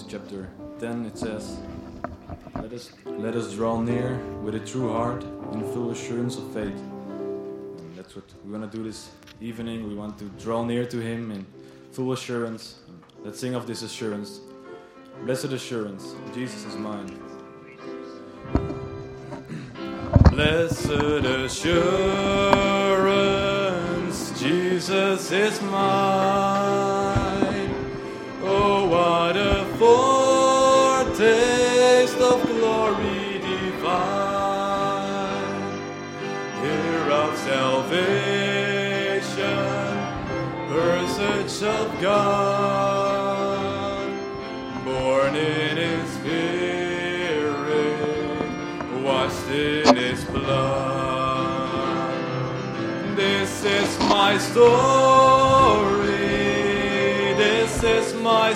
chapter 10, it says, Let us draw near with a true heart in full assurance of faith. And that's what we want to do this evening. We want to draw near to Him in full assurance. Let's sing of this assurance. Blessed assurance, Jesus is mine. Blessed assurance, Jesus is mine. Oh, what a foretaste of glory divine. Here of salvation, presage of God, born in His Spirit, washed in His blood. This is my story, this is my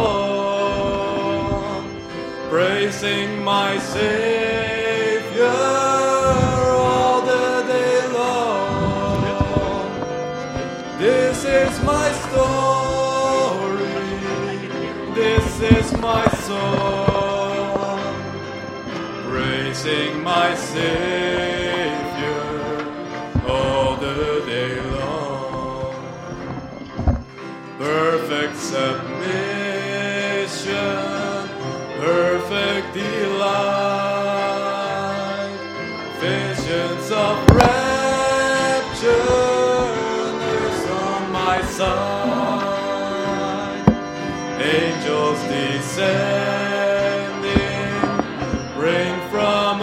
song, praising my Savior all the day long. This is my story, this is my song, praising my Savior all the day long. Perfect submission, perfect delight, visions of rapture, nurse on my side, angels descending, bring from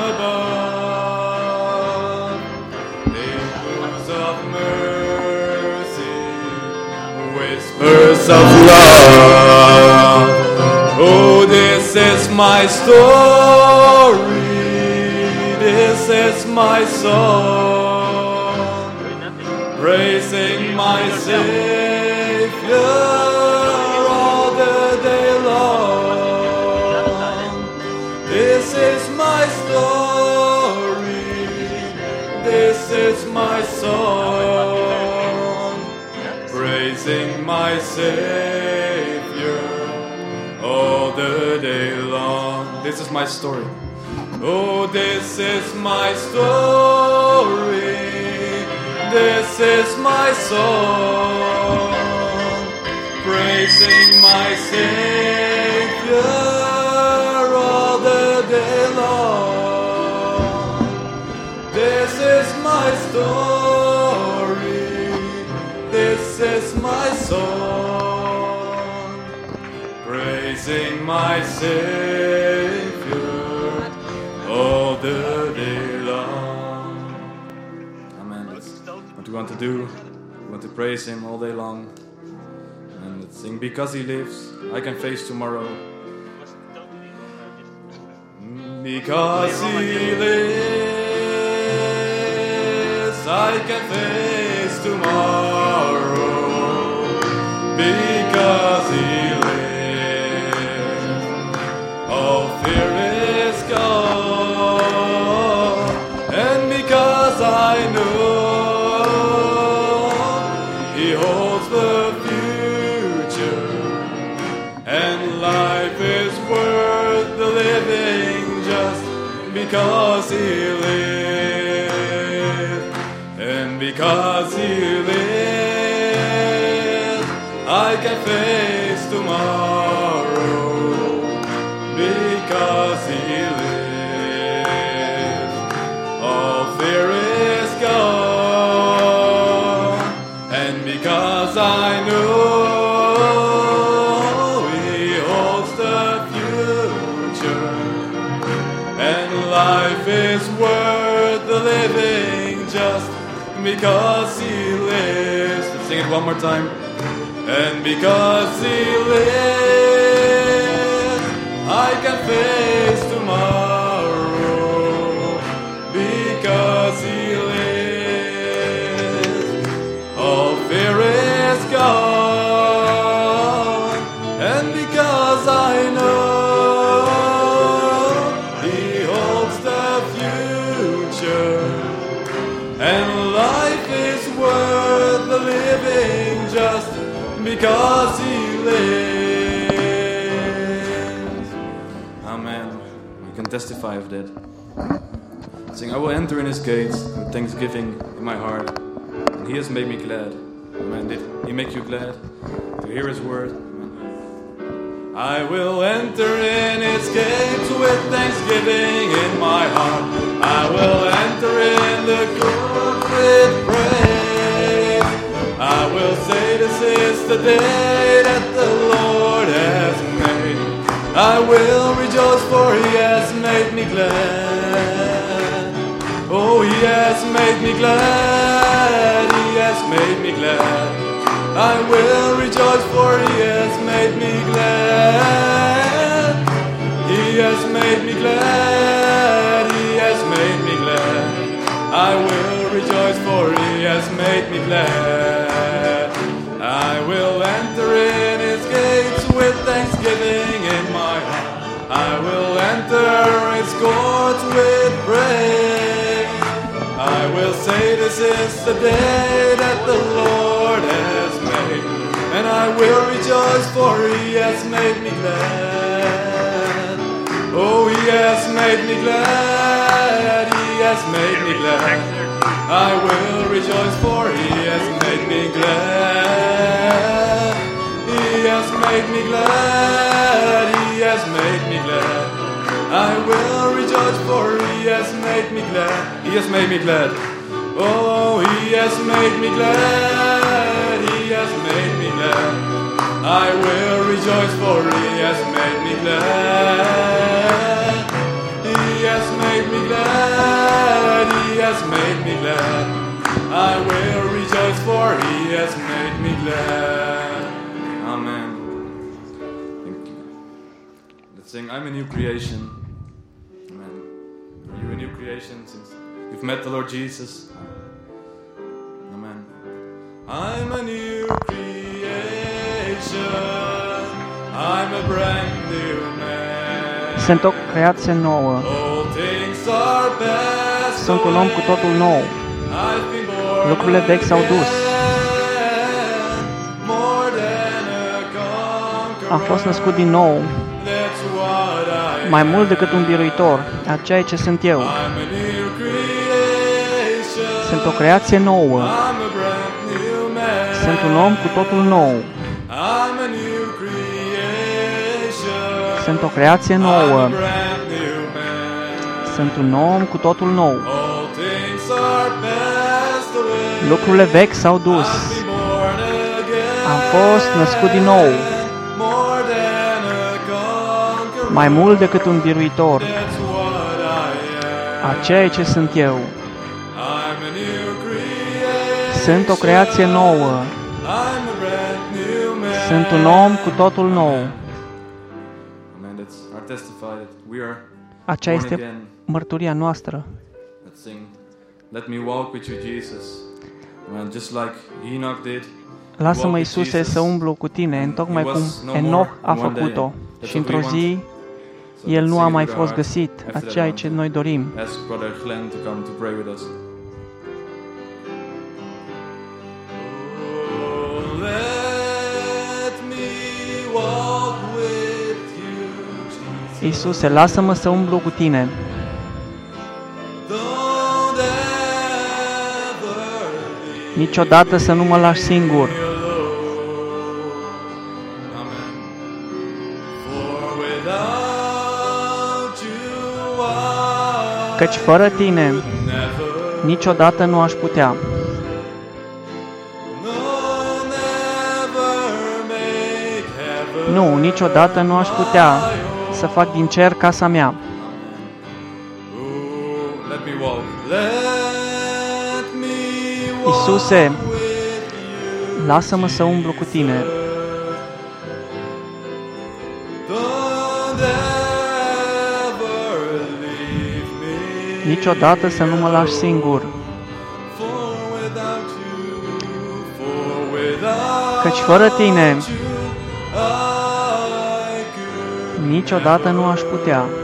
above, angels of mercy, whispers of love. Oh, this is my story, this is my song, praising my Savior all the day long. This is my story, this is my song, praising my Savior all the day long. This is my story. Oh, this is my story, this is my song, praising my Savior all the day long. This is my story, this is my song, praising my Savior all the day long. Amen. That's what we want to do. We want to praise Him all day long. And let's sing, because He lives, I can face tomorrow. Because He lives, I can face tomorrow. Because He lives, all fear is gone. And because I know He holds the future, and life is worth the living just because He lives. And because He lives, I can face tomorrow. Because He lives, all fear is gone. And because I know He holds the future, and life is worth the living just because He lives. Let's sing it one more time. And because He lives, I can face tomorrow. Because He lives, all fear is gone. And because I know He holds the future, and life is worth the living just because He lives. testify of that. Sing, I will enter in his gates with thanksgiving in my heart. And he has made me glad. Amen. Did he make you glad to hear his word? I will enter in his gates with thanksgiving in my heart. I will enter in the court with praise. I will say this is the day that the Lord has made. I will rejoice for he has made me glad. Oh, he has made me glad. He has made me glad. I will rejoice for he has made me glad. He has made me glad. He has made me glad. I will rejoice for he has made me glad. I will enter in his gates with thanksgiving in my heart. I will enter his courts with praise. I will say this is the day that the Lord has made. And I will rejoice for he has made me glad. Oh, he has made me glad. He has made me glad. I will rejoice for he has made me glad. He has made me glad. He has made me glad. I will rejoice for he has made me glad. He has made me glad. Oh, he has made me glad. He has made me glad. I will rejoice for he has made me glad. He has made me glad. He has made me glad. I will rejoice for he has made me glad. Amen. Thank you. Let's sing, I'm a new creation. Amen. Are you a new creation since you've met the Lord Jesus? Amen. I'm a new creation. I'm a brand new man. Sunt o creație nouă. All things are past Sunt un om cu totul nou. I've been born Lucrurile vechi s-au dus. more than a conqueror. Am fost născut din nou, That's what I mai mult decât un biruitor, aceea e ce sunt eu. I'm a new creation. Sunt o creație nouă. I'm a brand new man. Sunt un om cu totul nou. I'm a new creation. Sunt o creație nouă. I'm a brand new man. Sunt un om cu totul nou. All things are passed away. Lucrurile vechi s-au dus. Been born again. Am fost născut din nou, More than a conqueror. mai mult decât un biruitor. That's what I am. Aceea e ce sunt eu. I'm a new creation. Sunt o creație nouă. I'm a brand new man. Sunt un om cu totul nou. Amen. That's our testify that we are Aceea born este again. mărturia noastră. Let's sing. Let me walk with you, Jesus. Amen. Just like Enoch did. Lasă-mă, Iisuse, să umblu cu tine, întocmai cum Enoch a făcut-o. Și într-o zi, el nu a mai fost găsit. Aceea e ce noi dorim. Ask Brother Glenn to come to pray with us. Oh, let me walk with you, Jesus. Iisuse, lasă-mă să umblu cu tine. Don't ever leave Niciodată să nu mă lași singur. me alone. Amen. For without you I Căci fără tine, never, niciodată nu aș putea. no, never make heaven Nu, niciodată nu aș putea să fac din cer casa mea. Oh, let me walk. Let me walk Iisuse, with you. lasă-mă să umblu cu tine. Don't ever leave me. Niciodată să nu mă lași singur. For without you, for without Căci fără tine, you, I could niciodată nu aș putea. no,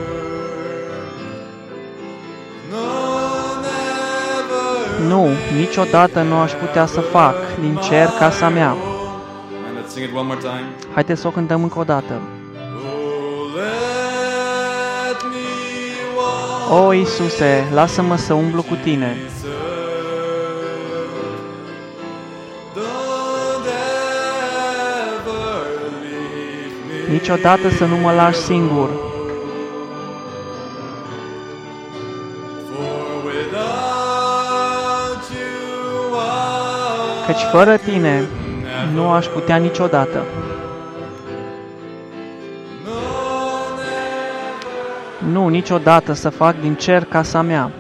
never Nu, niciodată nu aș putea să fac din cer casa mea. And let's sing it one more time. Haideți să o cântăm încă o dată. Oh, let me O, Iisuse, lasă-mă să umblu cu Tine. Niciodată să nu mă lași singur. Căci fără Tine nu aș putea niciodată. Nu, niciodată să fac din cer casa mea.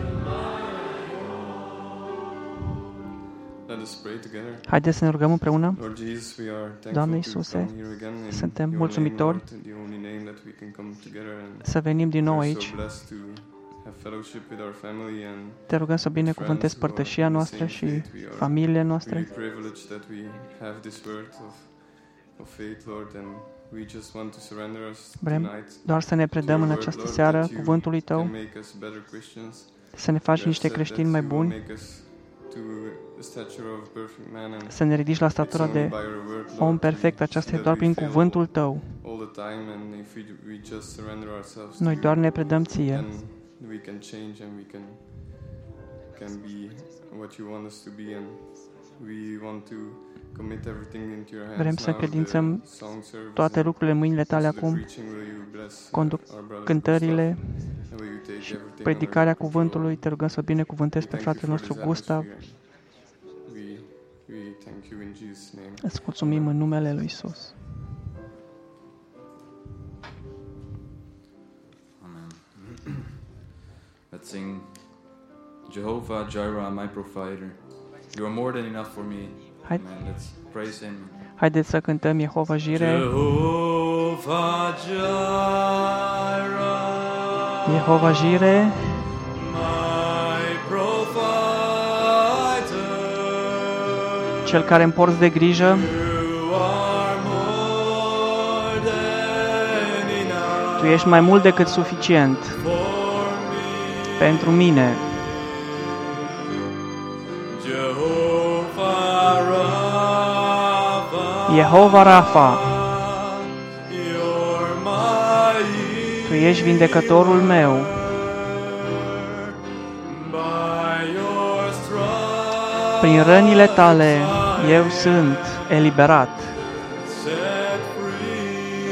Haideți să ne rugăm împreună. Doamne Iisuse, suntem mulțumitori să venim din nou aici. Te rugăm să binecuvântezi părtășia noastră și familiile noastre. Vrem doar să ne predăm în această seară cuvântului Tău, să ne faci niște creștini mai buni, să ne ridici la statura de om perfect. Aceasta e doar prin cuvântul Tău. Noi doar ne predăm Ție. Vrem să încredințăm toate lucrurile în mâinile Tale acum, conduc cântările și predicarea cuvântului. Te rugăm să binecuvântezi pe fratele nostru Gustav. Îți mulțumim în numele Lui Iisus. Amen. Let's sing Jehovah Jireh, my provider. You are more than enough for me. Amen. Let's praise Him. Haideți să cântăm Jehova Jireh. Jehovah Jireh, Jehova Jireh, my provider. Cel care îmi porți de grijă. You are more than enough Tu ești mai mult decât suficient for me. pentru mine. Jehovah Rapha, Jehova Rafa, you're my Tu ești vindecătorul meu. by your stripes Prin rănile Tale eu sunt eliberat. set free.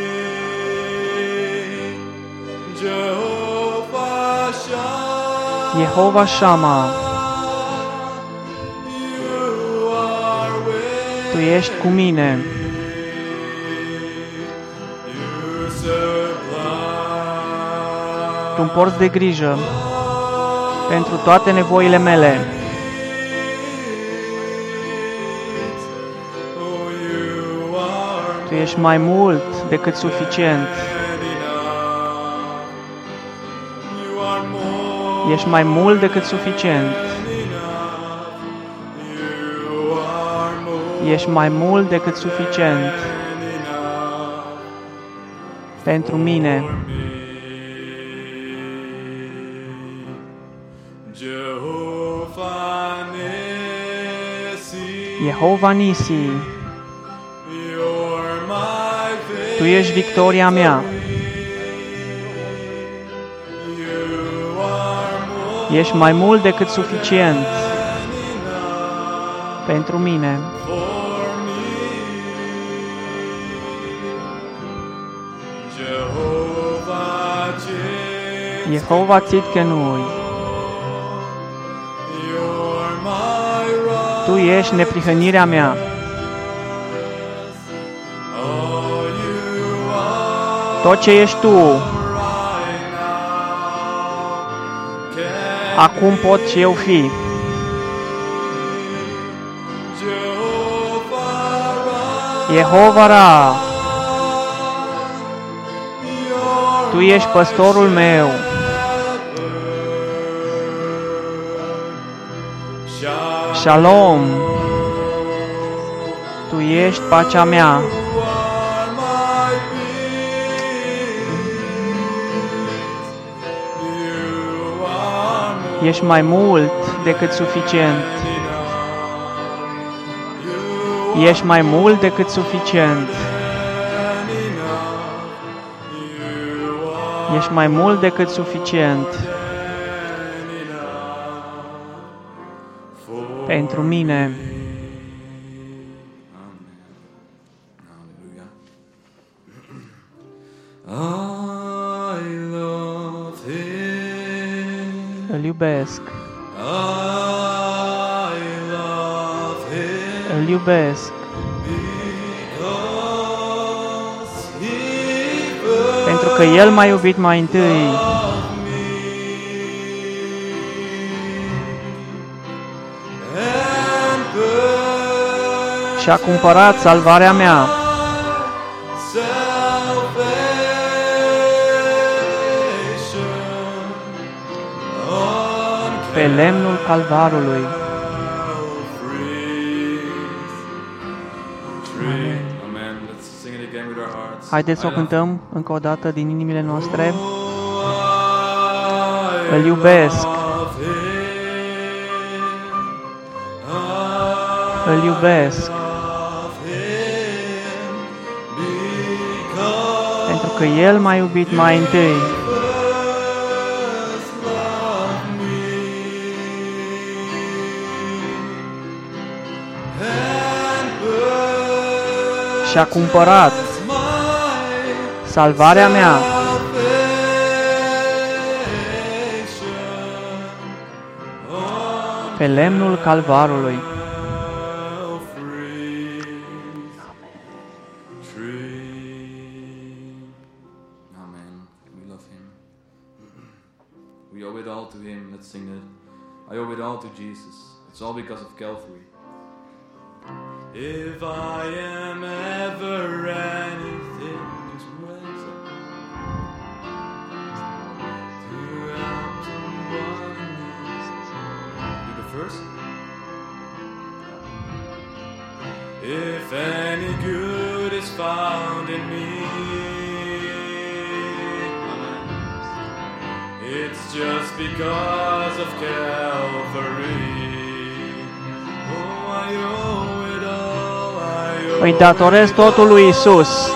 Jehovah Shammah, Jehova Shama, you are with Tu ești cu mine. you supply Tu îmi porți de grijă pentru toate nevoile mele. oh, you are Tu ești mai mult decât suficient. you are more Ești mai mult decât suficient. you are more Ești mai mult decât suficient pentru mine. Jehovah Nissi, Jehova Nisi, you're my Tu ești victoria mea. you are more Ești mai mult decât suficient pentru mine. for me. Jehovah Jehova Tzidkenui, you're my rock. Tu ești neprihănirea mea. Oh, you are Tot ce ești Tu, right now. acum pot și eu fi. Jehova Ra, Tu ești păstorul meu. Shalom, Tu ești pacea mea. Ești mai mult decât suficient. Ești mai mult decât suficient. Ești mai mult decât suficient pentru mine. Îl iubesc. Îl iubesc. Pentru că El m-a iubit mai întâi. Și a cumpărat salvarea mea. Pe lemnul Calvarului. Haideți să o cântăm încă o dată din inimile noastre. Îl iubesc. Îl iubesc. Pentru că El m-a iubit mai întâi. Și a cumpărat salvarea mea. Pe lemnul Calvarului. We owe it all to Him. Let's sing it. I owe it all to Jesus. It's all because of Calvary. If I am ever anything, just raise up to help someone else. Do the first. If any good is found in me, it's just because of Calvary. Oh, I owe it all. Îi datorez totul lui Isus.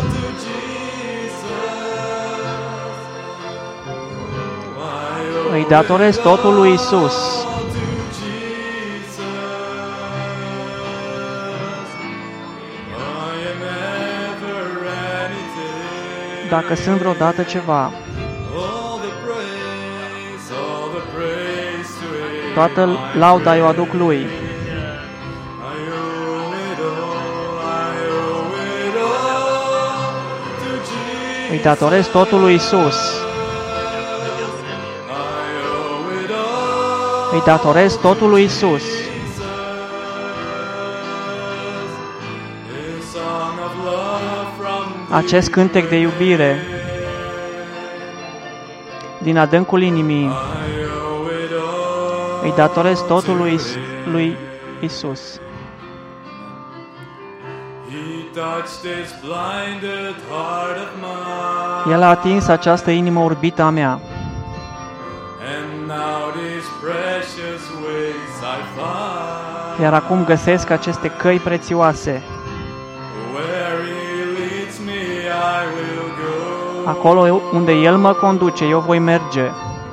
Îi datorez totul lui Isus. Dacă sunt vreodată ceva, toată lauda eu aduc Lui. Îi datorez totul lui Isus. Îi datorez totul lui Isus. Acest cântec de iubire din adâncul inimii. Îi datorez totul lui Isus. El a atins această inimă orbită a mea. Iar acum găsesc aceste căi prețioase. Acolo unde El mă conduce, eu voi merge.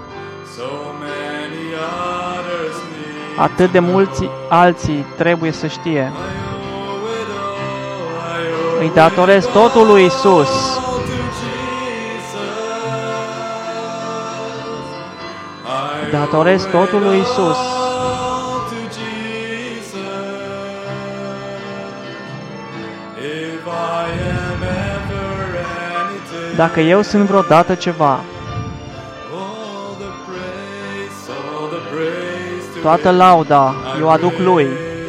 Atât de mulți alții trebuie să știe. Îi datorez totul lui Isus. Îi datorez totul lui Isus. Dacă eu sunt vreodată ceva, toată lauda eu aduc Lui.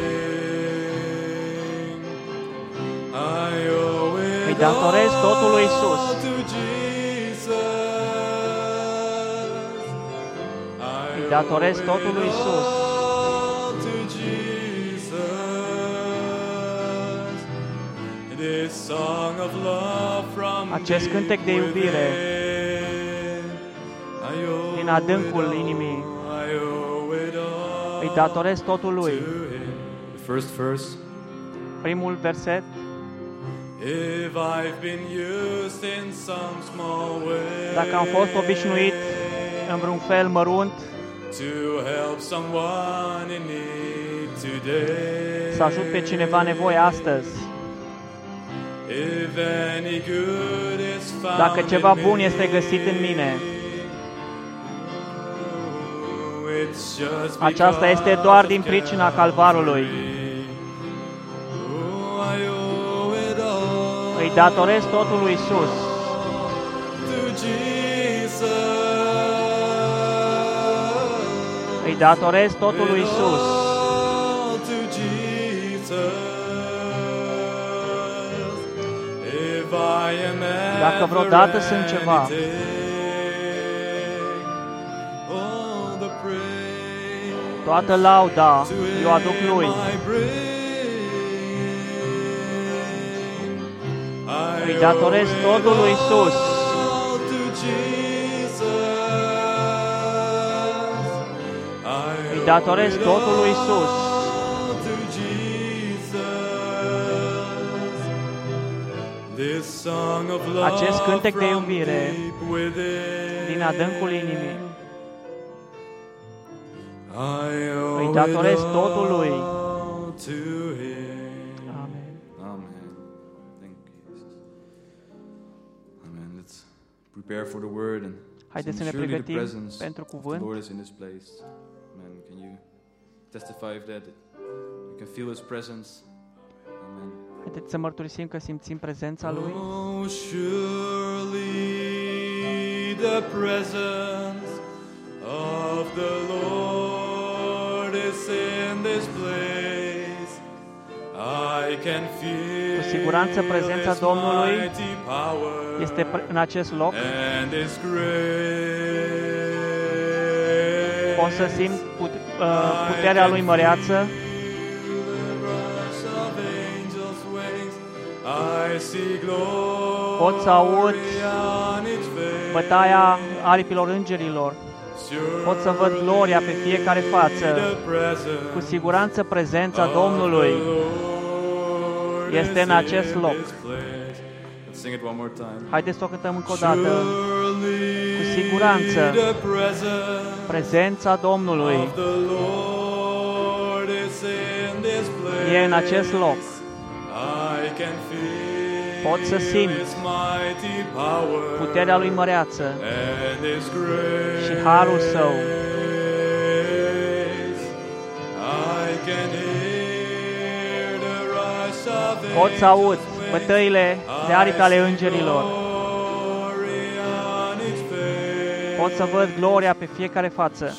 Îi datorez totul lui Isus. Îi datorez totul lui Isus. Acest cântec de iubire din adâncul inimii. Îi datorez totul Lui. Primul verset. Dacă am fost obișnuit în vreun fel mărunt să ajut pe cineva în nevoie astăzi. Dacă ceva bun este găsit în mine, aceasta este doar din pricina Calvarului. Îi datorez totul lui Isus. Îi datorez totul lui Isus. Dacă vreodată sunt ceva, toată lauda eu aduc lui. Îi datorez totul lui Isus. Îi datorez totul lui Isus. Acest cântec de iubire din adâncul inimii, îi datorez totul lui. Amen. Amen. Thank you, Jesus. Amen. Let's prepare for the word and Haideți să ne surely the pregătim presence pentru of the cuvânt. Lord is in this place. Amen. Can you testify of that? You can feel His presence. Amen. Haideți să mărturisim că simțim prezența lui. Oh, surely the presence of the Lord is in this place. I can feel Cu siguranță prezența His Domnului mighty power este în acest loc. and His grace. Pot să simt puterea lui măreață. Pot să aud bătaia aripilor îngerilor. Pot să văd gloria pe fiecare față. Cu siguranță prezența Domnului este în acest loc. Haideți să o cântăm încă o dată. Cu siguranță prezența Domnului e în acest loc. Pot să simt puterea lui măreață și harul său. Pot să aud bătăile de aripi ale îngerilor. Pot să văd gloria pe fiecare față.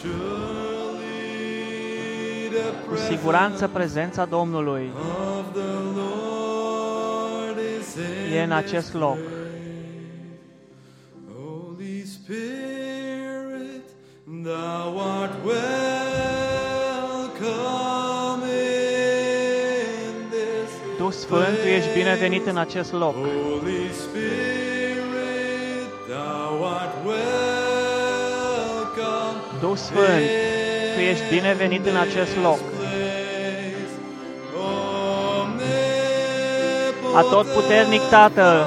Cu siguranță prezența Domnului e în acest loc. Holy Spirit, thou art welcome in this. Duh Sfânt, tu ești binevenit în acest loc. Holy Spirit, thou art welcome. Duh Sfânt, tu ești binevenit în acest loc. Atotputernic Tată,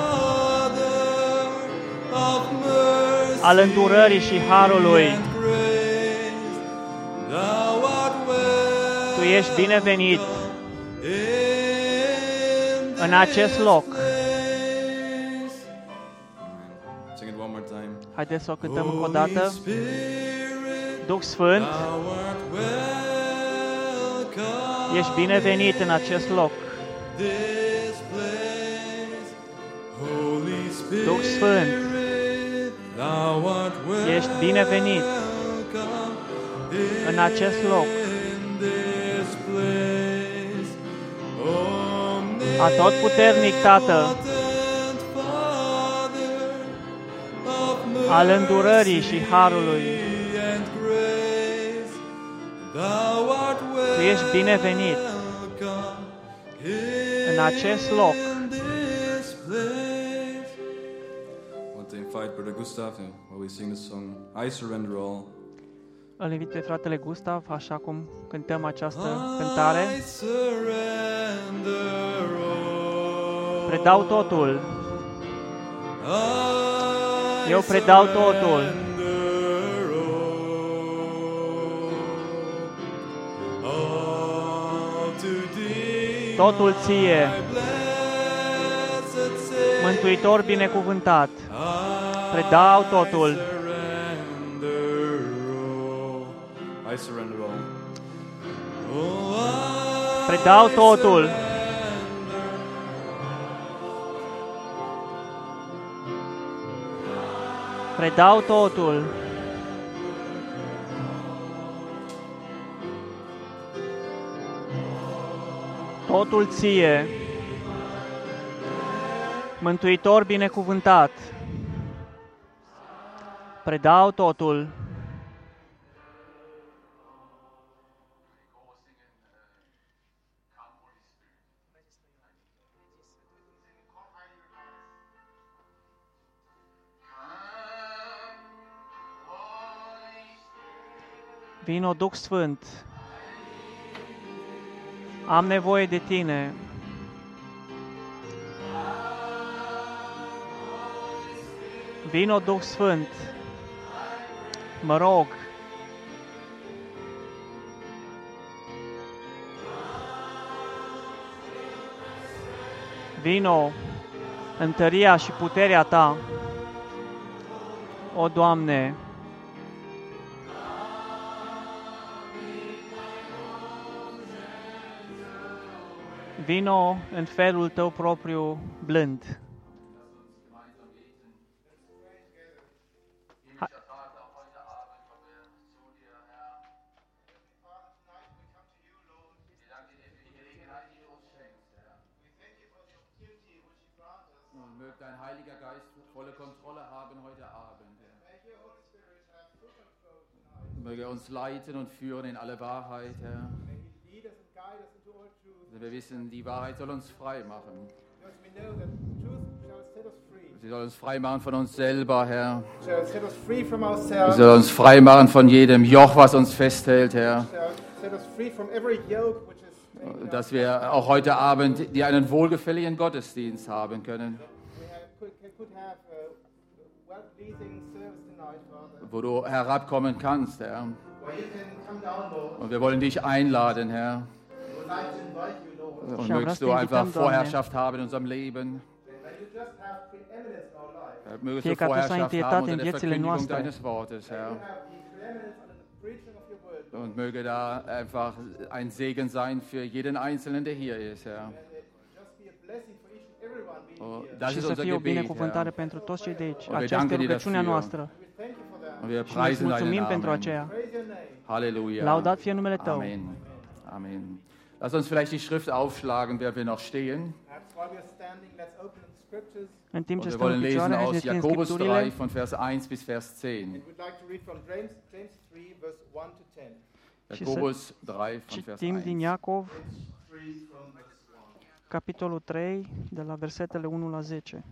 al îndurării și harului, tu ești binevenit în acest loc. Haideți să o cântăm încă o dată. Duh Sfânt, ești binevenit în acest loc. Duh Sfânt, ești binevenit în acest loc. Atotputernic Tată, al îndurării și harului, tu ești binevenit în acest loc. Invite Brother Gustav while we sing the song I Surrender All. Îl invit pe fratele Gustav, așa cum cântăm această cântare. Predau totul. Eu predau totul. Totul ție, Mântuitor binecuvântat, predau totul. I surrender all. Predau totul. Predau totul. Totul ție, Mântuitor binecuvântat, predau totul. Vino, Duh Sfânt, am nevoie de Tine. Vino, Duh Sfânt, mă rog. Vino în tăria și puterea Ta, o Doamne. Vino în felul Tău propriu blând. Möge dein Heiliger Geist volle Kontrolle haben heute Abend. Möge uns leiten und führen in alle Wahrheit, Herr. Wir wissen, die Wahrheit soll uns frei machen. Sie soll uns frei machen von uns selber, Herr. Sie soll uns frei machen von jedem Joch, was uns festhält, Herr. Dass wir auch heute Abend dir einen wohlgefälligen Gottesdienst haben können. Wo du herabkommen kannst, Herr. Und wir wollen dich einladen, Herr. Und mögest du einfach Vorherrschaft haben in unserem Leben. Mögest du Vorherrschaft haben unter der Verkündigung deines Wortes, Herr. Und möge da einfach ein Segen sein für jeden Einzelnen, der hier ist, Herr. Și să fie o binecuvântare pentru toți cei de aici. Aceasta este rugăciunea noastră. Și îți mulțumim pentru aceea. Halleluja. Laudat fie numele Tău. Amen. Amen. Lass uns vielleicht die Schrift aufschlagen, wer wir noch stehen. În timp ce Wir stăm în wollen lesen picioare, hai să aus deschidem Jakobus 3 Scripturile. von Vers 1 bis Vers 10. Jakobus 3 von Vers Citim din 1. Iacov, capitolul 3, de la versetele 1 la 10.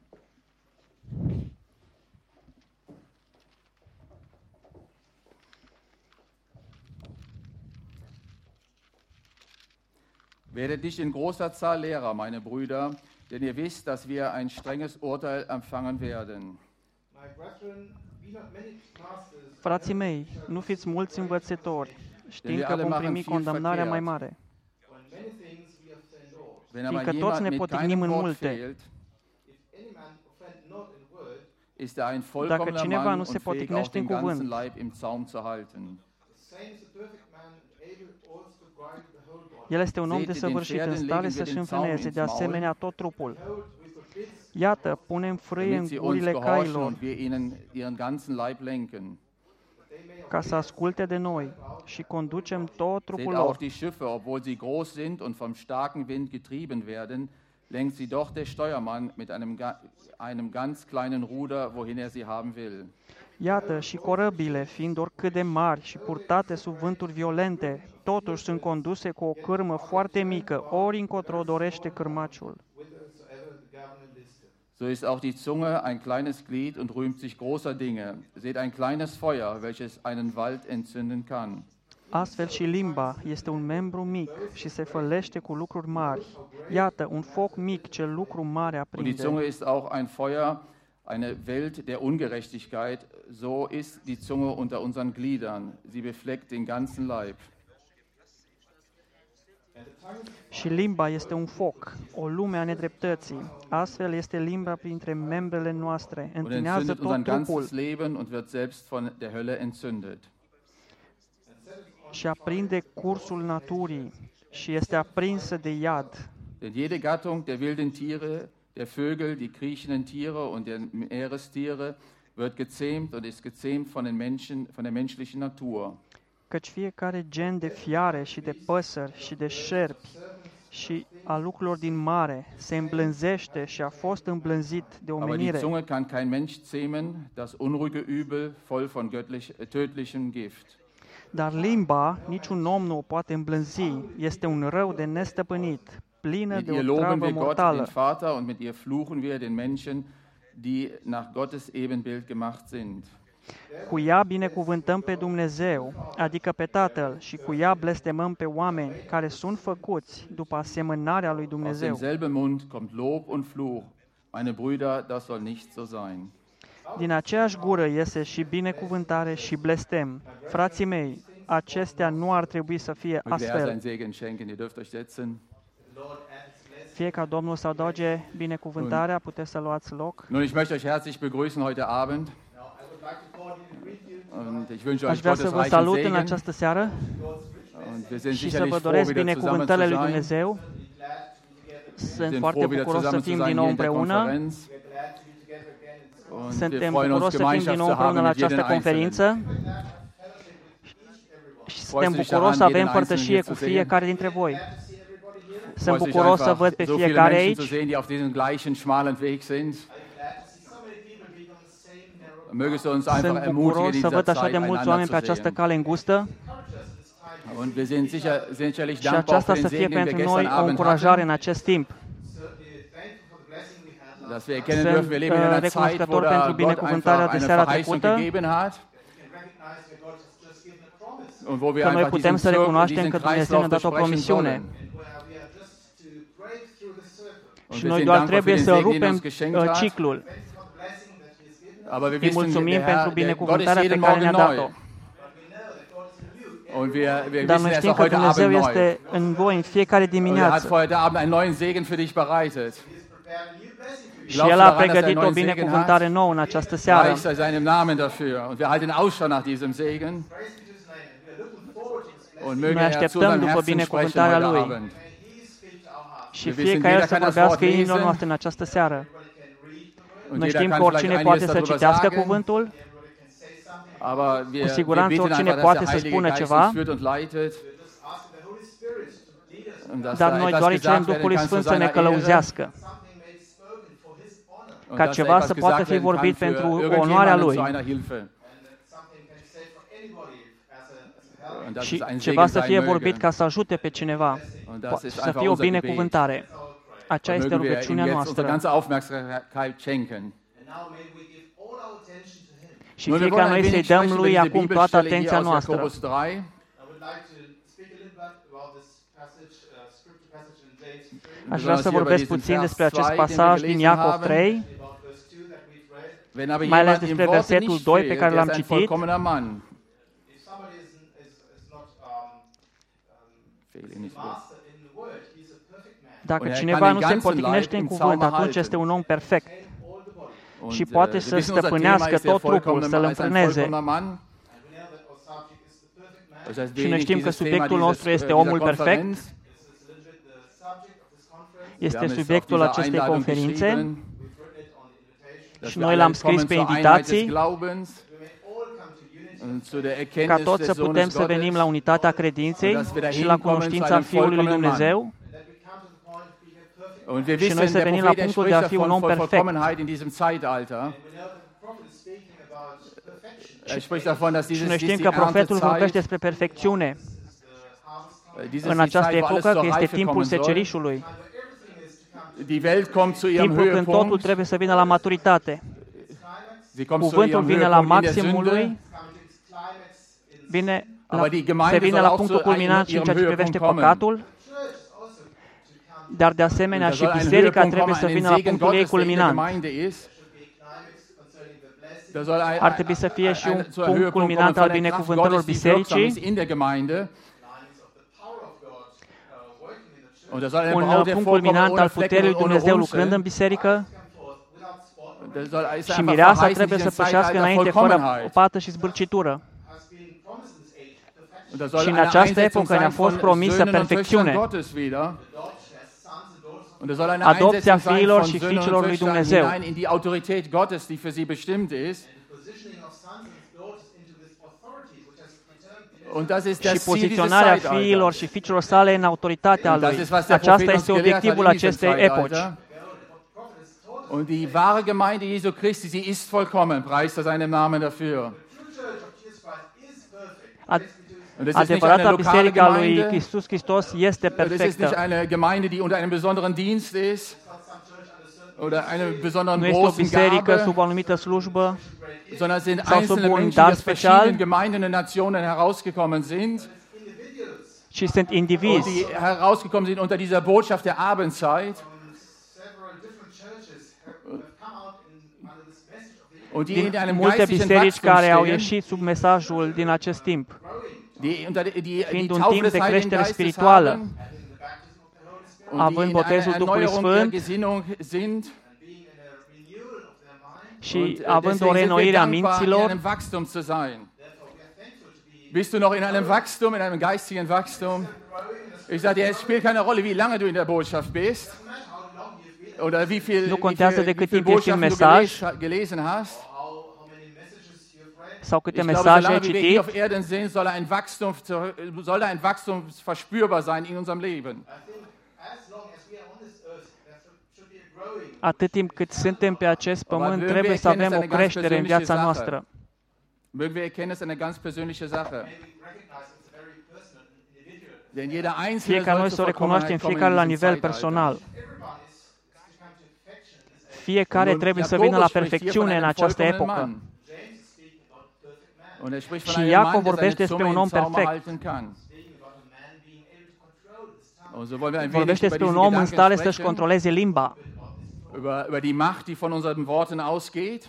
Werdet nicht in großer Zahl Lehrer, meine Brüder, denn ihr wisst, dass wir ein strenges Urteil empfangen werden. Frații mei, nu fiți mulți învățători, știind că vom primi condamnarea mai mare. Wenn aber Fiindcă toți ne jemand mit potignim keinem în Wort multe. fehlt, ist er ein Dacă vollkommener cineva Mann nu und se fähig, auch poticnește den în ganzen cuvânt, Leib im Zaum zu halten. el este un om desăvârșit în stare să-și înfăneze de asemenea tot trupul. Iată, punem frâie în Damit sie uns gurile gehorchen cailor und wir ihnen ihren ganzen Leib lenken. ca să asculte de noi și conducem tot trupul Seht auch lor. die Schiffe, obwohl sie groß sind und vom starken Wind getrieben werden, lenkt sie doch der Steuermann mit einem ganz kleinen Ruder, wohin er sie haben will. Iată, și corăbile, fiind oricât de mari și purtate sub vânturi violente, totuși sunt conduse cu o cârmă foarte mică, ori încotro dorește cârmaciul. So ist auch die Zunge ein kleines Glied und rühmt sich großer Dinge. Seht ein kleines Feuer, welches einen Wald entzünden kann. Astfel și limba este un membru mic și se fălește cu lucruri mari. Iată, un foc mic ce lucru mare Und die aprinde. Zunge ist auch ein Feuer, eine Welt der Ungerechtigkeit. So ist die Zunge unter unseren Gliedern. Sie befleckt den ganzen Leib. Și limba este un foc, o lume a nedreptății. Astfel este limba printre membrele noastre. Und Întinează entzündet unser tot trupul ganzes Leben und wird selbst von der Hölle entzündet. și aprinde cursul naturii și este aprinsă de iad. Denn jede Gattung der wilden Tiere, der Vögel, die kriechenden Tiere und der Meerestiere wird gezähmt und ist gezähmt von den Menschen, von der menschlichen Natur. Căci fiecare gen de fiare și de păsări și de șerpi și a lucrurilor din mare se îmblânzește și a fost îmblânzit de Aber die omenire. Zunge kann kein Mensch zähmen, das unruhige Übel voll von tödlichem Gift. Dar limba niciun om nu o poate îmblânzi, este un rău de nestăpânit, plină Mit de ihr o loben travă wir Gott, den mortală. Vater, und mit ihr fluchen wir den Menschen, die nach Gottes Ebenbild gemacht sind. Cu ea binecuvântăm pe Dumnezeu, adică pe Tatăl, și cu ea blestemăm pe oameni care sunt făcuți după asemănarea lui Aus Dumnezeu. demselben Mund kommt Lob und Fluch. Meine Brüder, das soll nicht so sein. Din aceeași gură iese și binecuvântare și blestem. Frații mei, acestea nu ar trebui să fie Möge der Herr astfel. seinen Segen schenken. Ihr dürft euch setzen. Fie ca Domnul să adauge binecuvântarea, puteți să luați loc. Nun, ich möchte euch herzlich begrüßen heute Abend. Und ich wünsche Aș euch vrea să Gottes vă reichen salut în Segen. această seară Und wir sind și să sicherlich vă froh, doresc wieder zusammen zu binecuvântările lui sein. Dumnezeu. Wir Sunt sind foarte froh, wieder bucuros să zusammen zu fim sein din hier nou in der împreună. Konferenz. Und wir Suntem freuen uns, bucuroși să fim din Gemeinschaft nou zu împreună haben la mit jedem această Einzelnen. conferință. Și suntem Freust du dich bucuroși să daran, avem jeden Einzelnen părtășie hier cu zu sehen? fiecare dintre voi. Sunt Freust du dich bucuros să einfach, văd pe so viele fiecare Menschen zu aici. sehen, die auf diesem gleichen schmalen Weg sind. Mögest du uns einfach Sunt ermutigen, in bucuros să dieser văd așa Zeit de mulți einander oameni pe zu această sehen. cale îngustă Und wir sind sicherlich și dankbar für aceasta den să fie Segen, den wir pentru noi gestern o Abend încurajare hatten, în acest timp. dass wir erkennen Sunt dürfen, wir leben in einer Zeit, wo recunoscător da pentru Gott binecuvântarea einfach de eine seara Verheißung trecută, gegeben hat. Und wo wir că noi einfach putem diesen să Cirkel, recunoaștem diesen că Dumnezeu ne-a Kreislauf dat o durchbrechen promisiune sollen. Und și wir noi sind doar dankbar für trebuie den să Segen, den er rupem uns geschenkt hat. ciclul. Aber wir Îi wissen, mulțumim der pentru Herr, Gott ist binecuvântarea pe jeden care Morgen ne-a neu. dat-o. Und wir Dar wissen, noi er ist știm auch că heute Dumnezeu Abend neu. este în voi în fiecare Und er hat dimineață für heute Abend einen neuen Segen für dich bereitet. și El a pregătit o binecuvântare nouă în această seară. Reich sei seinem Namen dafür. Und wir halten Ausschau nach diesem Segen. Und möge Noi er zu așteptăm unserem după Herzen sprechen binecuvântarea heute Lui. Abend. Și Wir fie wissen, ca El jeder să kann das vorbească Wort inimilor lesen. noastre în această seară. Und Noi jeder știm kann că oricine vielleicht poate einiges să darüber citească sagen. cuvântul, Aber wir siguranță beten oricine einfach, dass poate der să Heilige spună Geist ceva, uns führt und leitet. Und dass dar da noi etwas doar îi cerem gesagt werden Duhului kann zu Sfânt să ne seiner Ehre. călăuzească, Und ca dass da ceva etwas să gesagt poată fi werden vorbit kann für pentru irgendjemanden onoarea zu Lui einer Hilfe. Und dass și es ein ceva Segen să fie sein vorbit möge. ca să ajute pe cineva, Und das ist să einfach fie o unser Gebet. binecuvântare. Acea Und este mögen wir ihm rugăciunea jetzt unsere noastră. ganze Aufmerksamkeit schenken. Și Nun, fie wir ca wollen noi ein să-i wenig dăm sprechen über Lui diese acum toată Bibelstelle hier atenția aus noastră. Jakobus 3. Aș vrea să vorbesc puțin despre acest pasaj din Iacov 3, Wenn aber mai ales jemand im despre Worte versetul nicht 2 pe fehlt, care der l-am ist ein citit. vollkommener Mann. Dacă Und er cineva kann nu den se ganzen poticnește Leib în im cuvânt, Zaume atunci este un om perfect Und, și poate wir să wissen, unser Thema stăpânească ist der tot trupul, vollkommene să-l Mann, ist ein înfrâneze. vollkommener Mann. Das heißt, Și noi wenig știm că dieses Thema subiectul nostru este dieser omul perfect. Konferenz. Wir Este haben es auf subiectul dieser acestei Einladung conferințe geschrieben, dass și wir noi alle l-am scris kommen pe zur Einheit des invitații Glaubens und zu der ca Erkenntnis toți des să putem Sohnes să venim la Gottes. unitatea credinței și la cunoștința Fiului lui Dumnezeu Und wir Și noi wissen, să der venim la Prophet punctul de a spricht fi un davon om von perfect. Vollkommenheit in diesem Zeitalter. Er spricht davon, dass Și dieses noi dies știm die că profetul vorbește Erntezeit, despre perfecțiune dieses în die această Zeit, wo alles epocă, zur că este Reife timpul kommen soll. secerișului, Die Welt kommt zu ihrem timpul când totul Höhepunkt. trebuie să vină la maturitate. Sie kommt zu Cuvântul ihrem vine la Höhepunkt in der maximul Sünde. lui, Aber die se Gemeinde vine soll la auch punctul zu culminant și în ceea ce ihrem privește Höhepunkt kommen. păcatul, dar de asemenea Da și soll ein biserica Höhepunkt trebuie kommen să an den vină la Segen punctul ei Gottes, der in der culminant. Gemeinde ist. Da soll Ar trebui să fie și un zu einem punct Höhepunkt culminant kommen al von der Kraft binecuvântărilor Gottes, die wirksam ist bisericii in der Gemeinde. un punct culminant al puterii lui Dumnezeu lucrând în biserică, și mireasa trebuie să pășească înainte fără pată și zbârcitură. Și în această epocă ne-a fost promisă perfecțiune, adopția fiilor și fiicelor lui Dumnezeu. Și poziționarea fiilor și fiicelor sale în autoritatea lui. Aceasta este obiectivul acestei epoci. Und die wahre Gemeinde Jesu Christi, sie ist vollkommen, preist er seinem Namen dafür. Adevărata biserică a lui Iisus Hristos este Das ist perfectă. nicht eine Gemeinde, die unter einem besonderen Dienst ist oder einer besonderen Nu este o großen biserică Gabe, sub o anumită slujbă, sondern es sind sau sub einzelne un Menschen, dar die aus special, verschiedenen Gemeinden und Nationen herausgekommen sind ci sunt und indivizi die herausgekommen sind unter dieser Botschaft der Abendzeit und die in din einem multe geistlichen biserici Wachstum care au stehen, ieșit sub mesajul din acest timp, die fiind un Taufe timp des de Heiligen creștere Geistes spirituală, haben und die având in einer botezul Duhului Erneuerung der Sfânt Gesinnung sind. și având o renoire a minților. in einem Wachstum zu sein. Bist du noch in einem Wachstum, in einem geistigen Wachstum? Ich sage dir, es spielt keine Rolle, wie lange du in der Botschaft bist oder wie viel Botschaften du gelesen hast. Sau câte Ich glaube, mesaje ai solange wir hier citit, auf Erden sind, soll da ein Wachstum verspürbar sein in unserem Leben. atât timp cât suntem pe acest pământ, trebuie să avem o creștere în viața noastră. Mögen wir erkennen, es ist eine ganz persönliche Sache. Denn jeder Einzelne Fiecare noi să o recunoaștem, fiecare la nivel personal. Fiecare trebuie să vină la perfecțiune în această epocă. Și Iacov vorbește despre un om perfect. Vorbește despre un om în stare să-și controleze limba. Über die Macht, die von unseren Worten ausgeht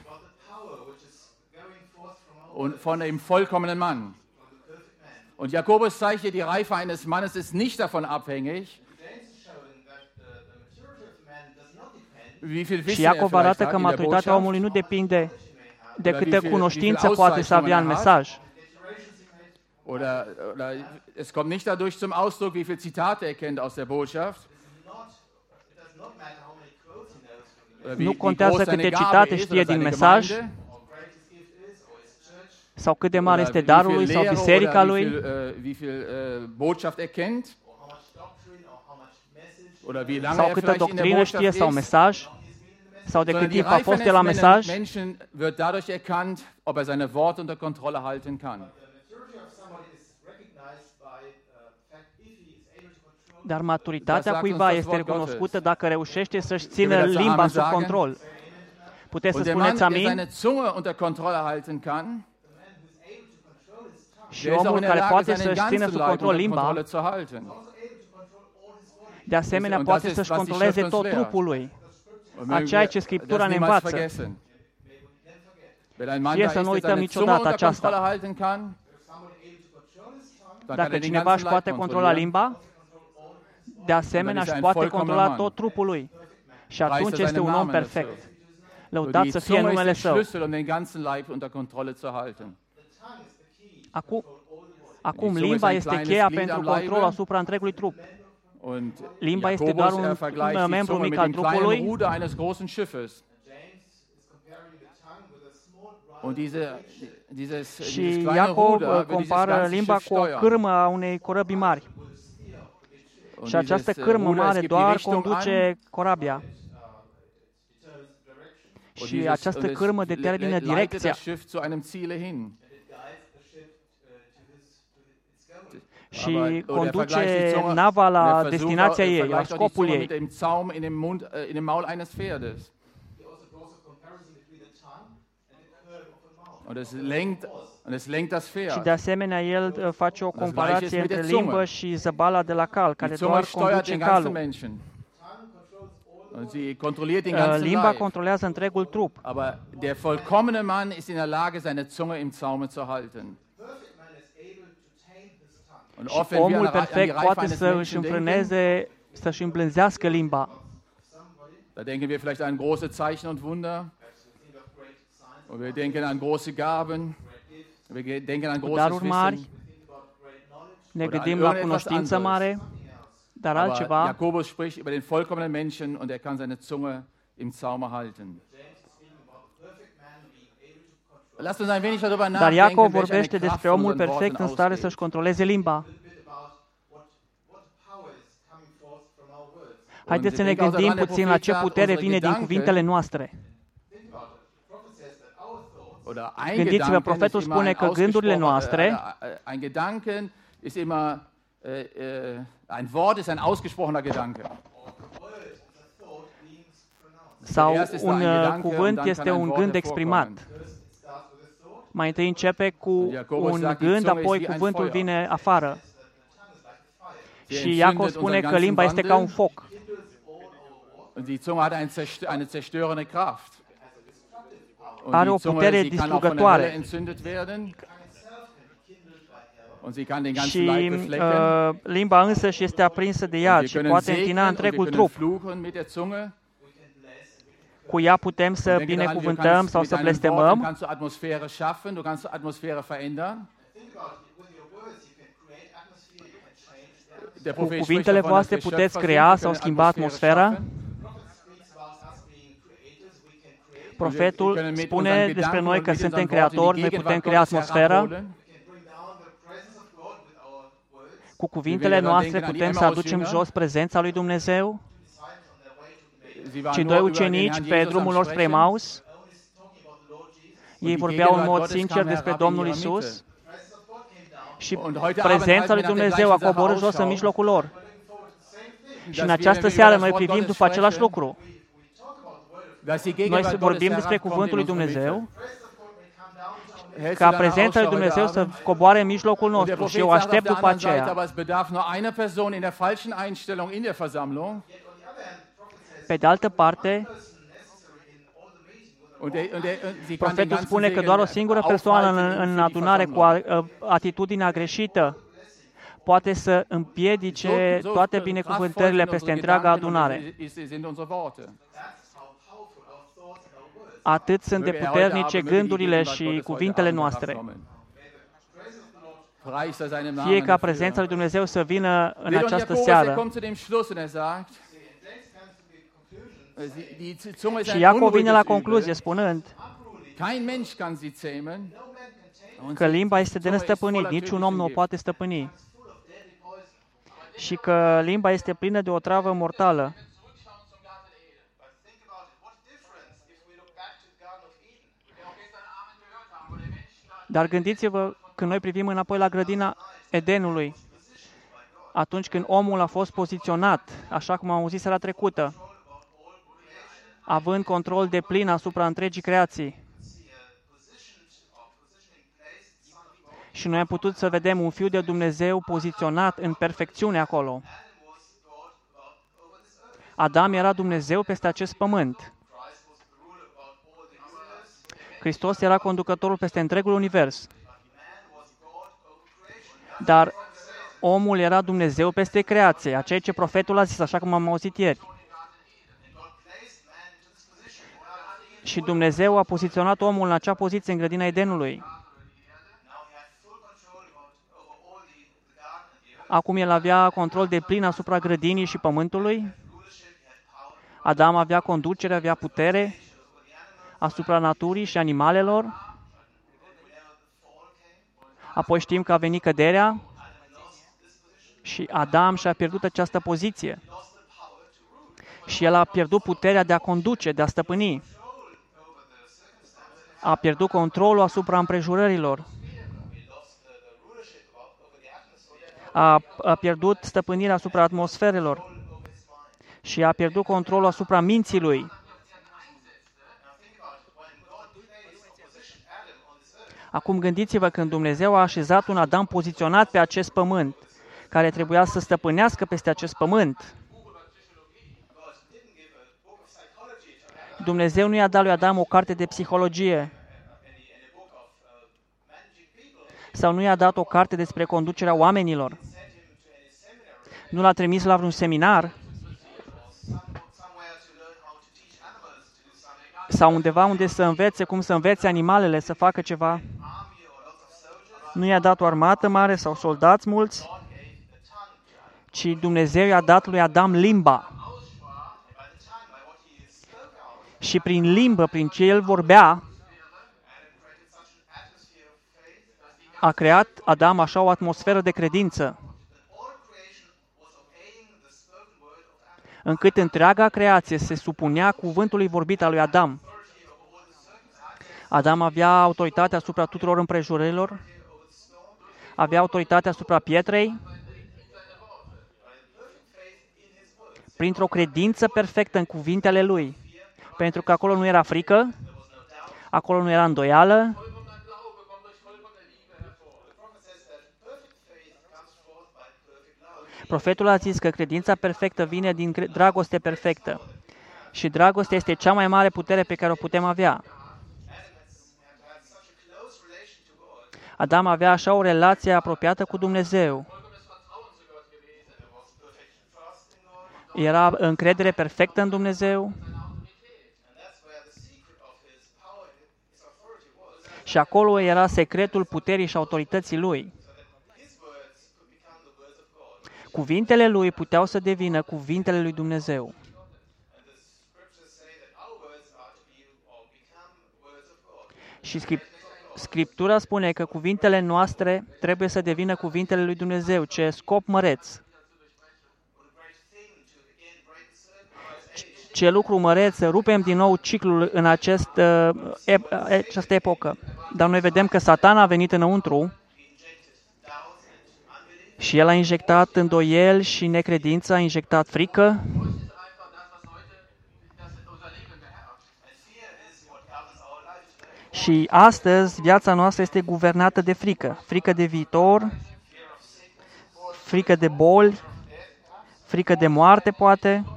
und von dem vollkommenen Mann. Und Jakobus zeigt hier, die Reife eines Mannes ist nicht davon abhängig, wie viel Și Wissen er Iacov vielleicht arată hat că in der maturitatea omului Botschaft. nu depinde de câtă cunoștință poate să avea în mesaj. Oder es kommt nicht dadurch zum Ausdruck, wie viele Zitate er kennt aus der Botschaft. Nu contează câte citate știe din mesaj, sau cât de mare este darul lui sau biserica lui, wie viel Botschaft er kennt. Oder wie lange sau er câtă vielleicht in der doctrină știe Botschaft sau ist. mesaj, sau de cât Sondern die timp a Reife fost el la eines mesaj, Menschen wird dadurch erkannt, ob er seine Worte unter Kontrolle halten kann. dar maturitatea cuiva este recunoscută dacă reușește să-și țină limba sub control. Puteți să Und der Mann, spuneți der amin? seine Zunge unter Kontrolle halten kann, Și der ist auch omul in der care Lage, poate seinen să-și țină ganzen sub Leib control unter limba, Kontrolle zu halten. de asemenea Und poate das ist, să-și was die controleze Schrift uns tot lehrt. trupul lui. Und mögen Aceea wir ce Scriptura das ne niemals învață. vergessen. Wenn ein Mann Fie da să nu ist, der uităm seine niciodată Zunge unter aceasta. Kontrolle halten kann, dann kann Dacă er den cineva ganzen își Leib poate controla kontrollieren. limba, de asemenea își poate controla tot trupul lui. Și atunci este un om perfect. So, Lăudat die să fie Zunge ist numele der Său. Schlüssel, um den ganzen Leib unter Kontrolle zu halten. Acum limba este cheia pentru controlul asupra întregului trup. Und Limba este Jakobus, doar un vergleicht die membru Zunge mic mit al dem kleinen trupului. Ruder eines großen Schiffes. Und dieses Și kleine Iacov Ruder wird dieses compară ganze limba Schiff cu o steuern. cârmă a unei corăbii mari. Und Și această dieses cârmă Ruder, es mare gibt die doar Richtung an. conduce corabia. Und Și această cârmă determină leitet direcția. das Schiff zu einem Ziele hin. Și conduce nava la destinația ei, la scopul ei. Mit dem Zaum in dem Maul eines Pferdes. Und es lenkt das Și Pferd. de asemenea, el face o comparație între limbă și zăbala de la cal, care Die Zunge doar steuert conduce den ganzen calul. Menschen. Und sie kontrolliert den ganzen Limba Leib. controlează întregul trup. Aber der vollkommene Mann ist in der Lage, seine Zunge im Zaume zu halten. Und Și oft, wenn wir omul an die perfect Reife poate eines să își Menschen denken, înfrâneze să-și îmblânzească limba. Da denken wir vielleicht an große Zeichen und Wunder. Und wir denken an große Gaben. Wir denken an großes Daruri mari, Wissen. ne gândim la cunoștință mare, dar Aber altceva. Jakobus spricht über den vollkommenen Menschen und er kann seine Zunge im Zaume halten. Lasst uns ein wenig darüber Dar Iacov nachdenken, welche eine vorbește Kraft despre von omul unseren perfect Worten în stare ausgeht. să-și controleze limba. Haideți să ne gândim puțin la ce putere vine din cuvintele noastre. Gândiți-vă, profetul spune că gândurile noastre, ein Gedanken ist immer ein Wort ist ein ausgesprochener Gedanke. sau un cuvânt este un gând exprimat. Mai întâi începe cu un gând, apoi cuvântul vine afară. Și Iacov spune că limba este ca un foc. Are o putere distrugătoare. Și limba însăși este aprinsă de ea și poate întina întregul trup. Cu ea putem să binecuvântăm sau să blestemăm. Cu cuvintele voastre puteți crea sau schimba atmosfera. Profetul spune despre noi că suntem creatori, noi putem crea atmosfera. Cu cuvintele noastre putem să aducem jos prezența lui Dumnezeu. Cei doi ucenici pe drumul lor spre Emaus, ei vorbeau în mod sincer despre Domnul Isus și prezența lui Dumnezeu a coborât jos în mijlocul lor. Și în această seară noi privim după același lucru. Noi vorbim despre Cuvântul lui Dumnezeu, ca prezența lui Dumnezeu să coboare în mijlocul nostru și eu aștept după aceea. Pe de altă parte, profetul spune că doar o singură persoană în adunare cu atitudinea greșită poate să împiedice toate binecuvântările peste întreaga adunare. Atât sunt de puternice gândurile și cuvintele noastre. Fie ca prezența lui Dumnezeu să vină în această seară. Și Iacov vine la concluzie spunând că limba este de nestăpânit, niciun om nu o poate stăpâni. Și că limba este plină de o travă mortală. Dar gândiți-vă când noi privim înapoi la grădina Edenului, atunci când omul a fost poziționat, așa cum am auzit seara trecută, având control deplin asupra întregii creații. Și noi am putut să vedem un Fiu de Dumnezeu poziționat în perfecțiune acolo. Adam era Dumnezeu peste acest pământ. Hristos era conducătorul peste întregul univers. Dar omul era Dumnezeu peste creație, a ceea ce profetul a zis, așa cum am auzit ieri. Și Dumnezeu a poziționat omul în acea poziție în grădina Edenului. Acum el avea control deplin asupra grădinii și pământului. Adam avea conducere, avea putere asupra naturii și animalelor. Apoi știm că a venit căderea și Adam și-a pierdut această poziție. Și el a pierdut puterea de a conduce, de a stăpâni. A pierdut controlul asupra împrejurărilor. A pierdut stăpânirea asupra atmosferelor. Și a pierdut controlul asupra minții lui. Acum gândiți-vă când Dumnezeu a așezat un Adam poziționat pe acest pământ, care trebuia să stăpânească peste acest pământ. Dumnezeu nu i-a dat lui Adam o carte de psihologie sau nu i-a dat o carte despre conducerea oamenilor. Nu l-a trimis la vreun seminar sau undeva unde să învețe cum să învețe animalele să facă ceva. Nu i-a dat o armată mare sau soldați mulți, ci Dumnezeu i-a dat lui Adam limba. Și prin limbă, prin ce el vorbea, a creat Adam așa o atmosferă de credință, încât întreaga creație se supunea cuvântului vorbit al lui Adam. Adam avea autoritatea asupra tuturor împrejurărilor, avea autoritatea asupra pietrei, printr-o credință perfectă în cuvintele lui, pentru că acolo nu era frică, acolo nu era îndoială. Profetul a zis că credința perfectă vine din dragoste perfectă și dragostea este cea mai mare putere pe care o putem avea. Adam avea așa o relație apropiată cu Dumnezeu. Era încredere perfectă în Dumnezeu. Și acolo era secretul puterii și autorității lui. Cuvintele lui puteau să devină cuvintele lui Dumnezeu. Și Scriptura spune că cuvintele noastre trebuie să devină cuvintele lui Dumnezeu. Ce scop măreț! Ce lucru măreț, să rupem din nou ciclul în această epocă. Dar noi vedem că Satan a venit înăuntru și el a injectat îndoieli și necredință, a injectat frică. Și astăzi viața noastră este guvernată de frică. Frică de viitor, frică de boli, frică de moarte, poate.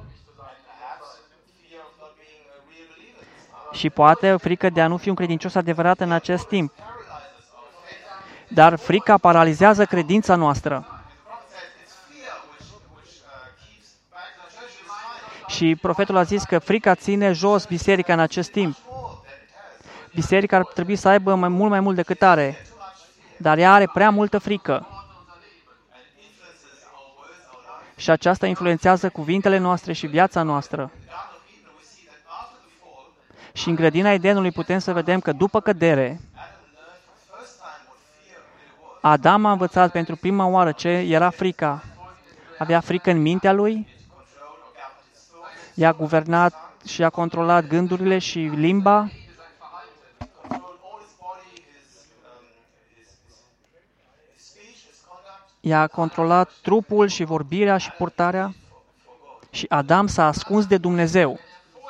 Și poate frică de a nu fi un credincios adevărat în acest timp. Dar frica paralizează credința noastră. Și profetul a zis că frica ține jos biserica în acest timp. Biserica ar trebui să aibă mult mai mult decât are, dar ea are prea multă frică. Și aceasta influențează cuvintele noastre și viața noastră. Și în grădina Edenului putem să vedem că după cădere, Adam a învățat pentru prima oară ce era frica. Avea frică în mintea lui, i-a guvernat și a controlat gândurile și limba, i-a controlat trupul și vorbirea și purtarea și Adam s-a ascuns de Dumnezeu.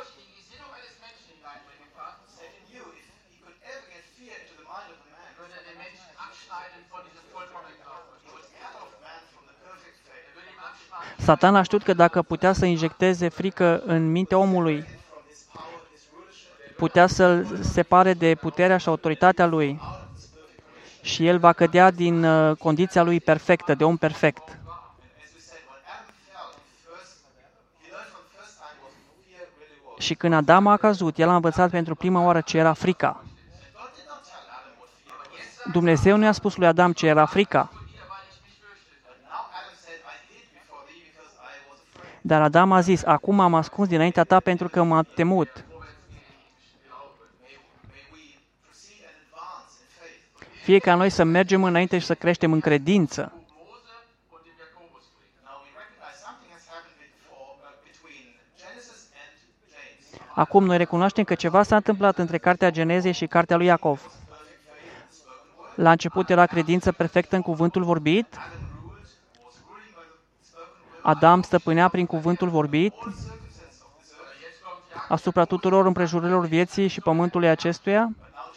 Satan a știut că dacă putea să injecteze frică în mintea omului, putea să-l separe de puterea și autoritatea lui și el va cădea din condiția lui perfectă, de om perfect. Și când Adam a căzut, el a învățat pentru prima oară ce era frica. Dumnezeu nu i-a spus lui Adam ce era frica. Dar Adam a zis, acum am ascuns dinaintea ta pentru că m-am temut. Fie ca noi să mergem înainte și să creștem în credință. Acum noi recunoaștem că ceva s-a întâmplat între cartea Genezei și cartea lui Iacov. La început era credință perfectă în cuvântul vorbit. Adam stăpânea prin cuvântul vorbit asupra tuturor împrejurărilor vieții și pământului acestuia.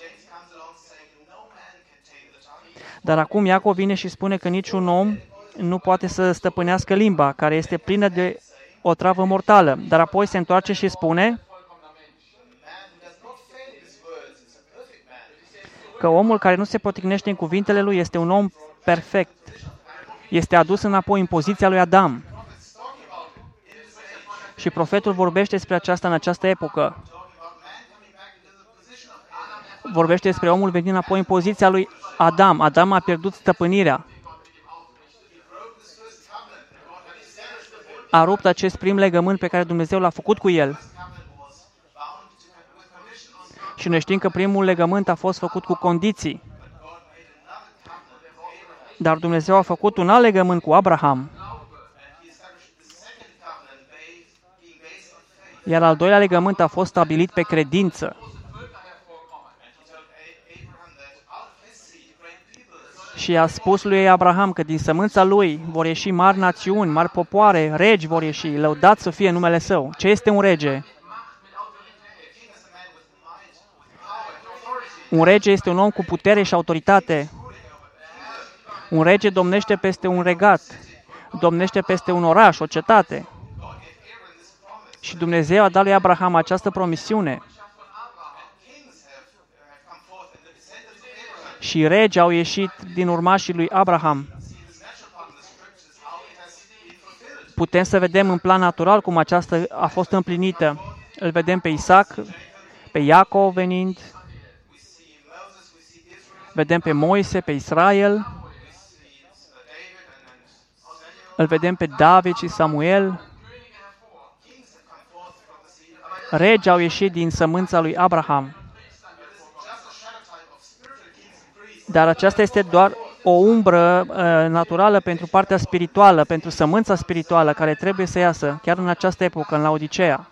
Dar acum Iacov vine și spune că niciun om nu poate să stăpânească limba, care este plină de o travă mortală. Dar apoi se întoarce și spune că omul care nu se poticnește în cuvintele lui este un om perfect. Este adus înapoi în poziția lui Adam. Și profetul vorbește despre aceasta în această epocă. vorbește despre omul venind înapoi în poziția lui Adam. Adam a pierdut stăpânirea. A rupt acest prim legământ pe care Dumnezeu l-a făcut cu el. Și noi știm că primul legământ a fost făcut cu condiții. Dar Dumnezeu a făcut un alt legământ cu Abraham. Iar al doilea legământ a fost stabilit pe credință. Și a spus lui Abraham că din sămânța lui vor ieși mari națiuni, mari popoare, regi vor ieși, lăudat să fie numele său. Ce este un rege? Un rege este un om cu putere și autoritate. Un rege domnește peste un regat, domnește peste un oraș, o cetate. Și Dumnezeu a dat lui Abraham această promisiune. Și regi au ieșit din urmașii lui Abraham. Putem să vedem în plan natural cum aceasta a fost împlinită. Îl vedem pe Isaac, pe Iacov venind, vedem pe Moise, pe Israel, îl vedem pe David și Samuel. Regi au ieșit din sămânța lui Abraham. Dar aceasta este doar o umbră naturală pentru partea spirituală, pentru sămânța spirituală care trebuie să iasă, chiar în această epocă, în Laodicea.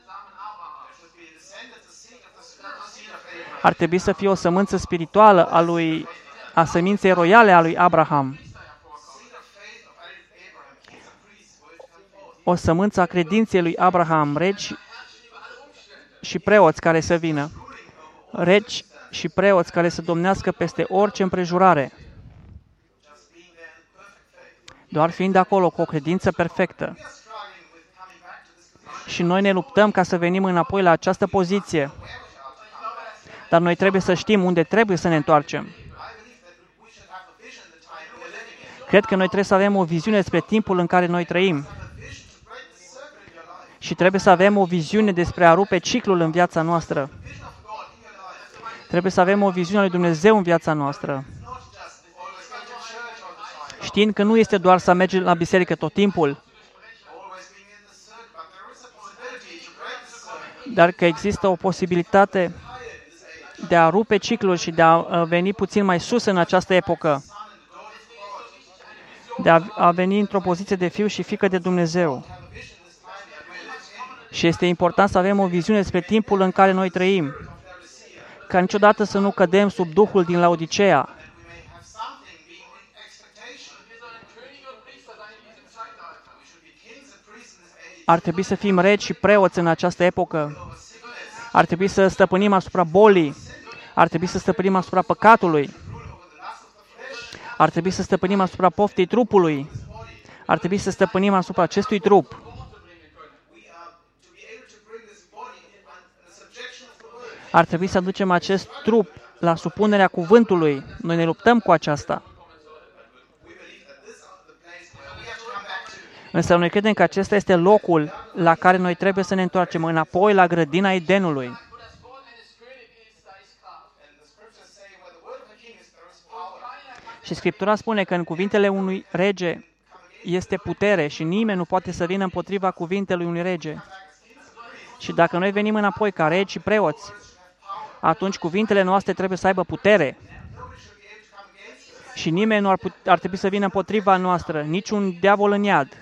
Ar trebui să fie o sămânță spirituală a seminței roiale a lui Abraham. O sămânță a credinței lui Abraham, regi și preoți care să vină. Regi și preoți care să domnească peste orice împrejurare. Doar fiind acolo cu o credință perfectă. Și noi ne luptăm ca să venim înapoi la această poziție. Dar noi trebuie să știm unde trebuie să ne întoarcem. Cred că noi trebuie să avem o viziune despre timpul în care noi trăim. Și trebuie să avem o viziune despre a rupe ciclul în viața noastră. Trebuie să avem o viziune a lui Dumnezeu în viața noastră. Știind că nu este doar să mergem la biserică tot timpul, dar că există o posibilitate de a rupe ciclul și de a veni puțin mai sus în această epocă. De a veni într-o poziție de fiu și fiică de Dumnezeu. Și este important să avem o viziune despre timpul în care noi trăim. Ca niciodată să nu cădem sub duhul din Laodicea. Ar trebui să fim regi și preoți în această epocă. Ar trebui să stăpânim asupra bolii. Ar trebui să stăpânim asupra păcatului. Ar trebui să stăpânim asupra poftii trupului. Ar trebui să stăpânim asupra acestui trup. Ar trebui să aducem acest trup la supunerea cuvântului. Noi ne luptăm cu aceasta. Însă noi credem că acesta este locul la care noi trebuie să ne întoarcem înapoi la grădina Edenului. Și Scriptura spune că în cuvintele unui rege este putere și nimeni nu poate să vină împotriva cuvintelui unui rege. Și dacă noi venim înapoi ca regi și preoți, atunci cuvintele noastre trebuie să aibă putere. Și nimeni nu ar trebui să vină împotriva noastră, niciun diavol în iad.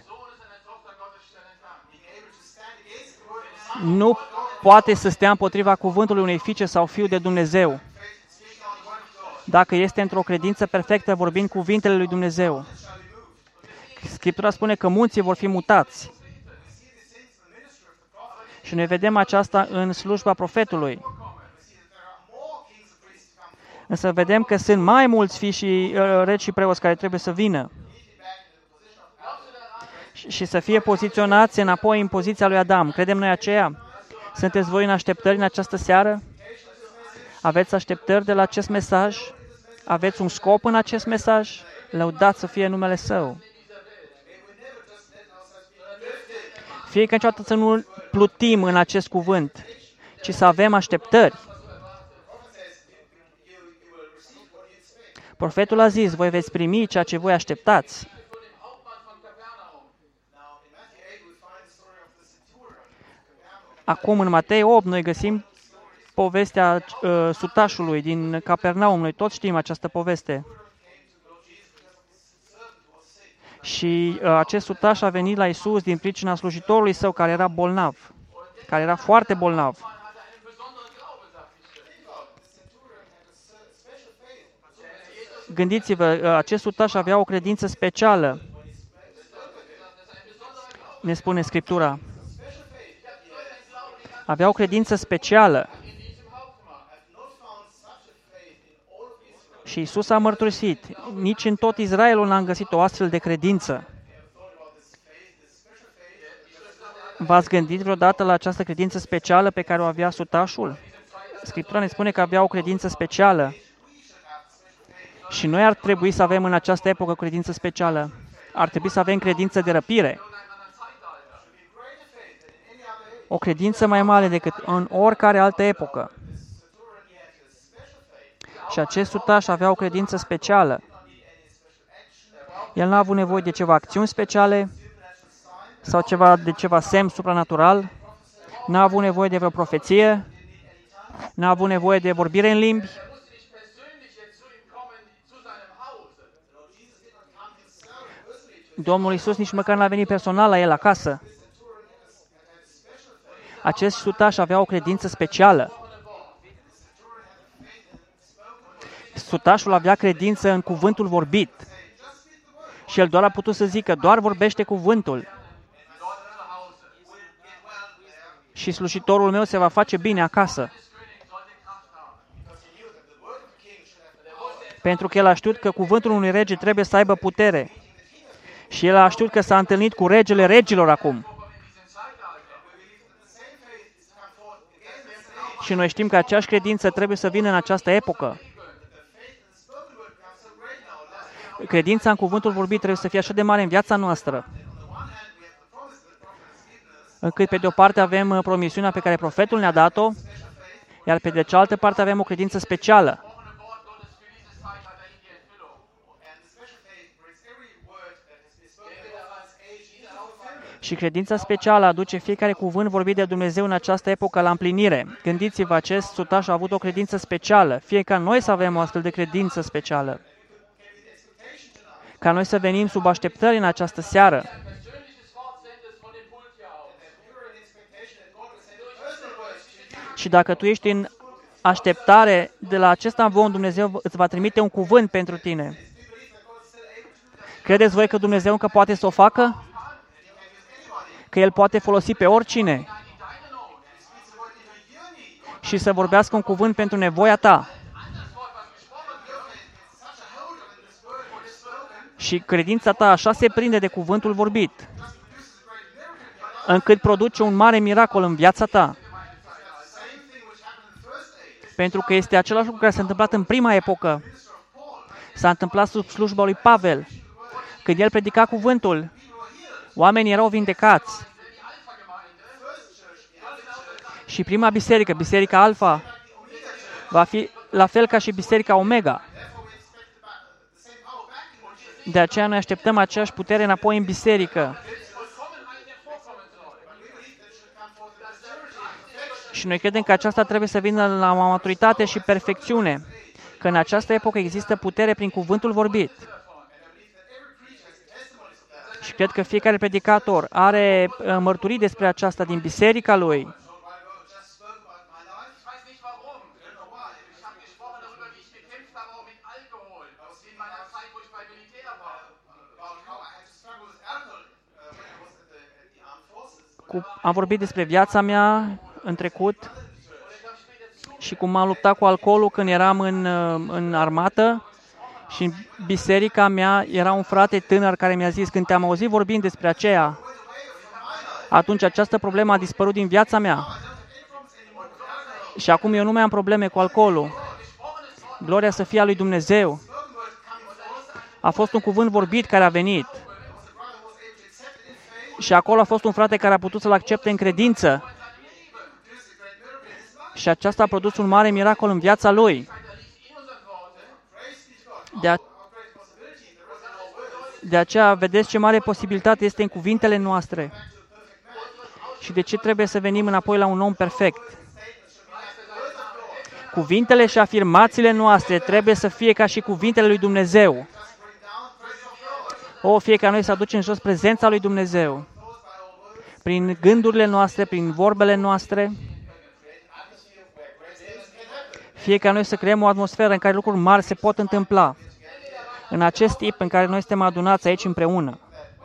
Nu poate să stea împotriva cuvântului unei fiice sau fiu de Dumnezeu. Dacă este într-o credință perfectă vorbind cuvintele lui Dumnezeu. Scriptura spune că munții vor fi mutați. Și noi vedem aceasta în slujba profetului. Însă vedem că sunt mai mulți fii și regi și preoți care trebuie să vină. Și să fie poziționați înapoi în poziția lui Adam. Credem noi aceea? Sunteți voi în așteptări în această seară? Aveți așteptări de la acest mesaj? Aveți un scop în acest mesaj? Lăudați să fie numele Său. Fie că niciodată să nu plutim în acest cuvânt, ci să avem așteptări. Profetul a zis, voi veți primi ceea ce voi așteptați. Acum, în Matei 8, noi găsim povestea sutașului din Capernaum. Noi toți știm această poveste. Și acest sutaș a venit la Iisus din pricina slujitorului său, care era bolnav, care era foarte bolnav. Gândiți-vă, acest sutaș avea o credință specială, ne spune Scriptura. Avea o credință specială. Și Iisus a mărturisit, nici în tot Israelul n-am găsit o astfel de credință. V-ați gândit vreodată la această credință specială pe care o avea sutașul? Scriptura ne spune că avea o credință specială. Și noi ar trebui să avem în această epocă o credință specială. Ar trebui să avem credință de răpire. O credință mai mare decât în oricare altă epocă. Și acest sutaș avea o credință specială. El n-a avut nevoie de ceva acțiuni speciale sau de ceva semn supranatural. N-a avut nevoie de vreo profeție. N-a avut nevoie de vorbire în limbi. Domnul Iisus nici măcar n-a venit personal la el acasă. Acest sutaș avea o credință specială. Sutașul avea credință în cuvântul vorbit. Și el doar a putut să zică, doar vorbește cuvântul. Și slujitorul meu se va face bine acasă. Pentru că el a știut că cuvântul unui rege trebuie să aibă putere. Și el a știut că s-a întâlnit cu regele regilor acum. Și noi știm că aceeași credință trebuie să vină în această epocă. Credința în cuvântul vorbit trebuie să fie așa de mare în viața noastră, încât pe de o parte avem promisiunea pe care profetul ne-a dat-o, iar pe de cealaltă parte avem o credință specială. Și credința specială aduce fiecare cuvânt vorbit de Dumnezeu în această epocă la împlinire. Gândiți-vă, acest sutaș a avut o credință specială. Fie ca noi să avem o astfel de credință specială. Ca noi să venim sub așteptări în această seară. Și dacă tu ești în așteptare, de la acest amvon Dumnezeu îți va trimite un cuvânt pentru tine. Credeți voi că Dumnezeu încă poate să o facă? Că El poate folosi pe oricine și să vorbească un cuvânt pentru nevoia ta. Și credința ta așa se prinde de cuvântul vorbit, încât produce un mare miracol în viața ta. Pentru că este același lucru care s-a întâmplat în prima epocă. S-a întâmplat sub slujba lui Pavel. Când el predica cuvântul, oamenii erau vindecați. Și prima biserică, Biserica Alfa, va fi la fel ca și Biserica Omega. De aceea noi așteptăm aceeași putere înapoi în biserică. Și noi credem că aceasta trebuie să vină la maturitate și perfecțiune. Că în această epocă există putere prin cuvântul vorbit. Și cred că fiecare predicator are mărturii despre aceasta din biserica lui. Am vorbit despre viața mea în trecut și cum m-am luptat cu alcoolul când eram în armată și în biserica mea era un frate tânăr care mi-a zis, când te-am auzit vorbind despre aceea, atunci această problemă a dispărut din viața mea. Și acum eu nu mai am probleme cu alcoolul. Gloria să fie a lui Dumnezeu. A fost un cuvânt vorbit care a venit. Și acolo a fost un frate care a putut să-l accepte în credință. Și aceasta a produs un mare miracol în viața lui. De aceea, vedeți ce mare posibilitate este în cuvintele noastre. Și de ce trebuie să venim înapoi la un om perfect? Cuvintele și afirmațiile noastre trebuie să fie ca și cuvintele lui Dumnezeu. Fie ca noi să aducem jos prezența lui Dumnezeu. Prin gândurile noastre, prin vorbele noastre. Fie ca noi să creăm o atmosferă în care lucruri mari se pot întâmpla. În acest tip în care noi suntem adunați aici împreună.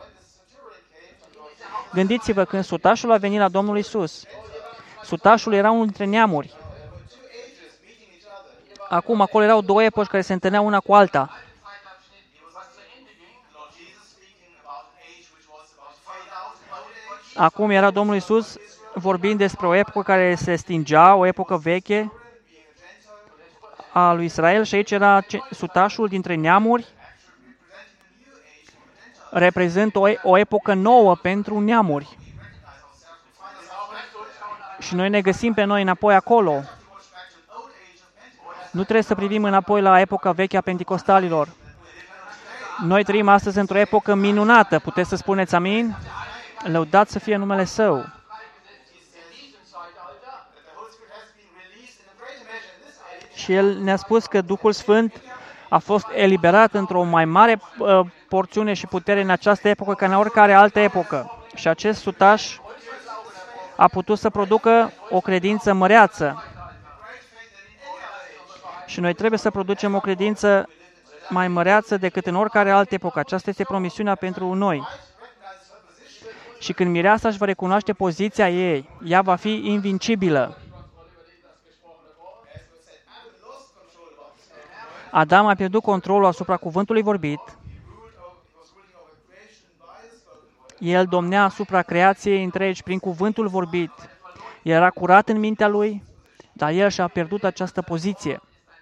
Gândiți-vă, când sutașul a venit la Domnul Iisus, sutașul era unul dintre neamuri. Acum, acolo erau două epoci care se întâlneau una cu alta. Acum era Domnul Iisus vorbind despre o epocă care se stingea, o epocă veche a lui Israel și aici era sutașul dintre neamuri, reprezintă o epocă nouă pentru neamuri. Și noi ne găsim pe noi înapoi acolo. Nu trebuie să privim înapoi la epoca veche a penticostalilor. Noi trăim astăzi într-o epocă minunată. Puteți să spuneți amin? Lăudat să fie numele Său. Și El ne-a spus că Duhul Sfânt a fost eliberat într-o mai mare porțiune și putere în această epocă ca în oricare altă epocă. Și acest sutaș a putut să producă o credință măreață. Și noi trebuie să producem o credință mai măreață decât în oricare altă epocă. Aceasta este promisiunea pentru noi. Și când mireasa își va recunoaște poziția ei, ea va fi invincibilă. Adam a pierdut controlul asupra cuvântului vorbit. El domnea asupra creației întregi prin cuvântul vorbit. El era curat în mintea lui, dar el și-a pierdut această poziție.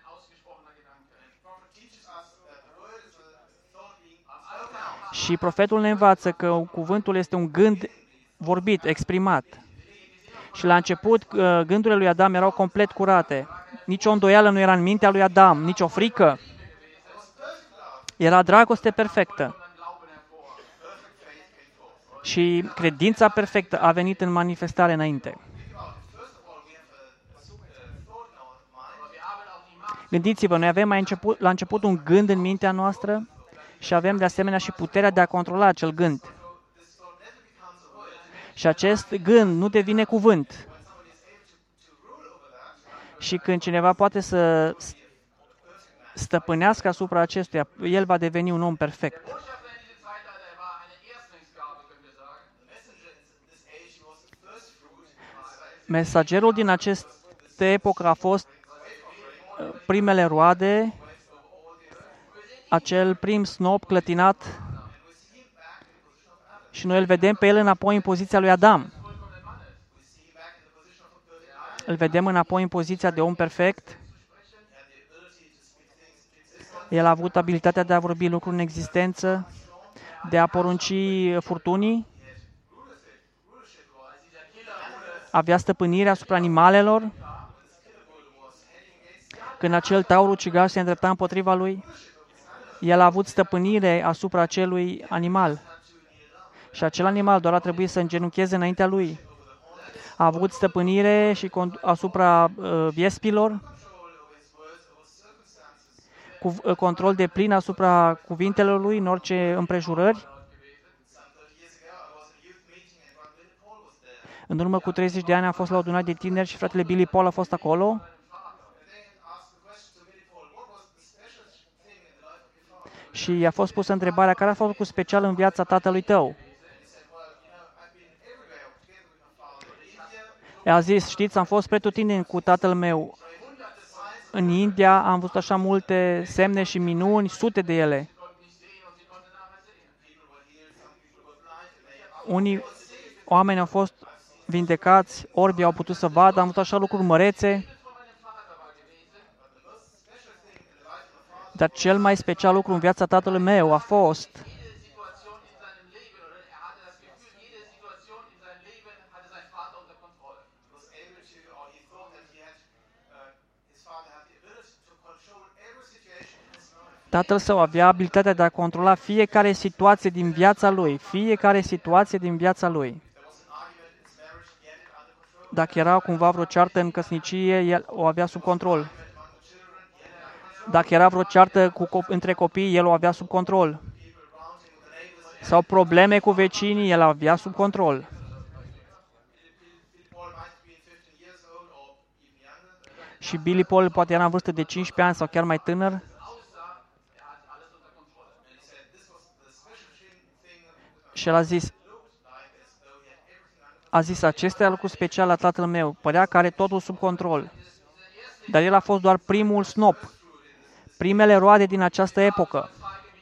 Și profetul ne învață că cuvântul este un gând vorbit, exprimat. Și la început, gândurile lui Adam erau complet curate. Nici o îndoială nu era în mintea lui Adam, nici o frică. Era dragoste perfectă. Și credința perfectă a venit în manifestare înainte. Gândiți-vă, noi avem la început un gând în mintea noastră și avem de asemenea și puterea de a controla acel gând. Și acest gând nu devine cuvânt. Și când cineva poate să stăpânească asupra acestuia, el va deveni un om perfect. Mesagerul din această epocă a fost primele roade, acel prim snop clătinat și noi îl vedem pe el înapoi în poziția lui Adam. Îl vedem înapoi în poziția de om perfect. El a avut abilitatea de a vorbi lucruri în existență, de a porunci furtunii. Avea stăpânire asupra animalelor. Când acel taur ucigaș se îndrepta împotriva lui, el a avut stăpânire asupra acelui animal. Și acel animal doar a trebuit să îngenuncheze înaintea lui. A avut stăpânire și asupra viespilor, control de plin asupra cuvintelor lui în orice împrejurări. În urmă cu 30 de ani am fost la o adunare de tineri și fratele Billy Paul a fost acolo. Și i-a fost pusă întrebarea, care a fost cu special în viața tatălui tău? A zis, știți, am fost pretutindeni cu tatăl meu. În India am văzut așa multe semne și minuni, sute de ele. Unii oameni au fost vindecați, orbii au putut să vadă, am văzut așa lucruri mărețe. Dar cel mai special lucru în viața tatălui meu a fost Tatăl său avea abilitatea de a controla fiecare situație din viața lui, fiecare situație din viața lui. Dacă era cumva vreo ceartă în căsnicie, el o avea sub control. Dacă era vreo ceartă între copii, el o avea sub control. Sau probleme cu vecinii, el avea sub control. Și Billy Paul poate era în vârstă de 15 ani sau chiar mai tânăr. Și el a zis, acesta e lucru special la tatăl meu. Părea că are totul sub control. Dar el a fost doar primul snop, primele roade din această epocă.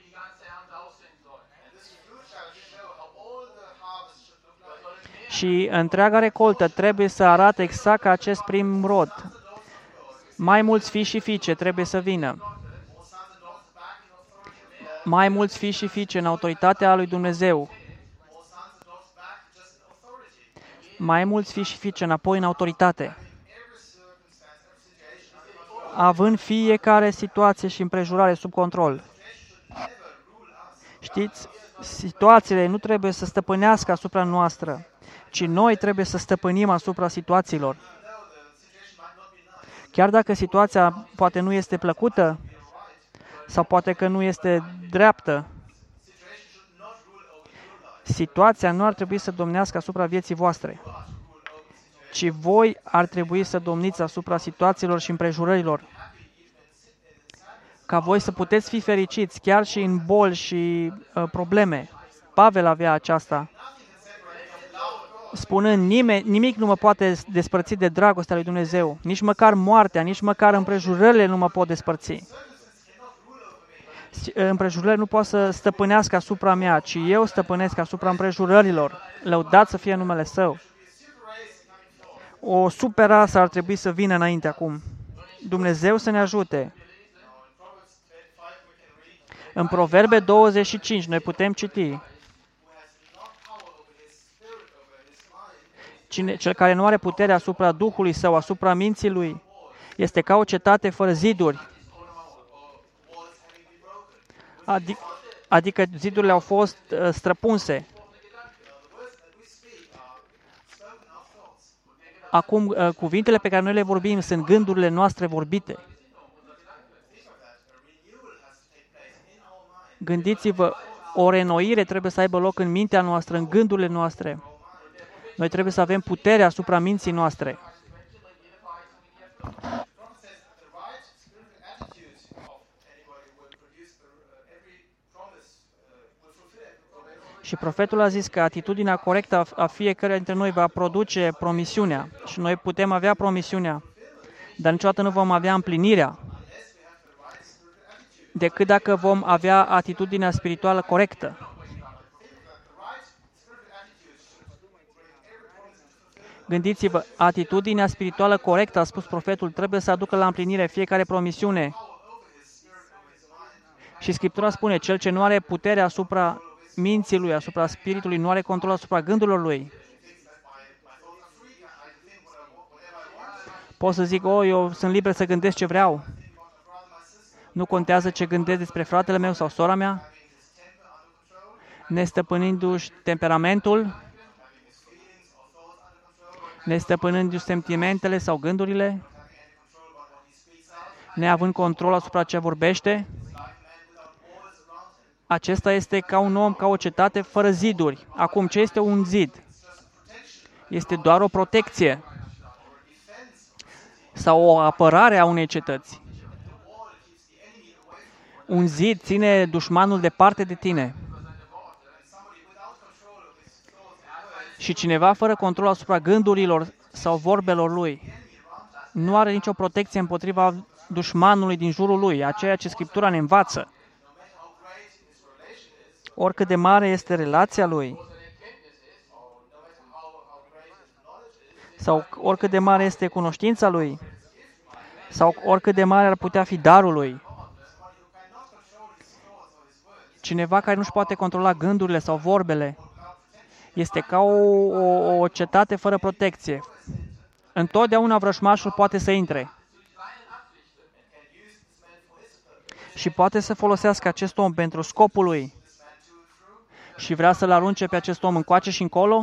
Și întreaga recoltă trebuie să arate exact ca acest prim rod. Mai mulți fii și fiice trebuie să vină. Mai mulți fii și fiice în autoritatea lui Dumnezeu. Mai mulți fii și fiice înapoi în autoritate. Având fiecare situație și împrejurare sub control. Știți, situațiile nu trebuie să stăpânească asupra noastră, ci noi trebuie să stăpânim asupra situațiilor. Chiar dacă situația poate nu este plăcută sau poate că nu este dreaptă, situația nu ar trebui să domnească asupra vieții voastre, ci voi ar trebui să domniți asupra situațiilor și împrejurărilor, ca voi să puteți fi fericiți chiar și în boli și probleme. Pavel avea aceasta, spunând, nimic nu mă poate despărți de dragostea lui Dumnezeu, nici măcar moartea, nici măcar împrejurările nu mă pot despărți. Împrejurările nu pot să stăpânească asupra mea, ci eu stăpânesc asupra împrejurărilor. Lăudat să fie numele Său. O super rasă ar trebui să vină înainte acum. Dumnezeu să ne ajute. În Proverbe 25 noi putem citi: cel care nu are putere asupra Duhului Său, asupra minții lui, este ca o cetate fără ziduri. Adică zidurile au fost străpunse. Acum, cuvintele pe care noi le vorbim sunt gândurile noastre vorbite. Gândiți-vă, o reînnoire trebuie să aibă loc în mintea noastră, în gândurile noastre. Noi trebuie să avem putere asupra minții noastre. Și profetul a zis că atitudinea corectă a fiecăruia dintre noi va produce promisiunea. Și noi putem avea promisiunea, dar niciodată nu vom avea împlinirea, decât dacă vom avea atitudinea spirituală corectă. Gândiți-vă, atitudinea spirituală corectă, a spus profetul, trebuie să aducă la împlinire fiecare promisiune. Și Scriptura spune, cel ce nu are putere asupra minții lui, asupra spiritului, nu are control asupra gândurilor lui. Pot să zic, eu sunt liber să gândesc ce vreau. Nu contează ce gândesc despre fratele meu sau sora mea, nestăpânindu-și temperamentul, nestăpânindu-și sentimentele sau gândurile, neavând control asupra ce vorbește. Acesta este ca un om, ca o cetate fără ziduri. Acum, ce este un zid? Este doar o protecție sau o apărare a unei cetăți. Un zid ține dușmanul departe de tine. Și cineva fără control asupra gândurilor sau vorbelor lui nu are nicio protecție împotriva dușmanului din jurul lui, a ceea ce Scriptura ne învață. Oricât de mare este relația lui, sau oricât de mare este cunoștința lui, sau oricât de mare ar putea fi darul lui, cineva care nu-și poate controla gândurile sau vorbele, este ca o cetate fără protecție. Întotdeauna vrăjmașul poate să intre și poate să folosească acest om pentru scopul lui și vrea să-l arunce pe acest om încoace și încolo,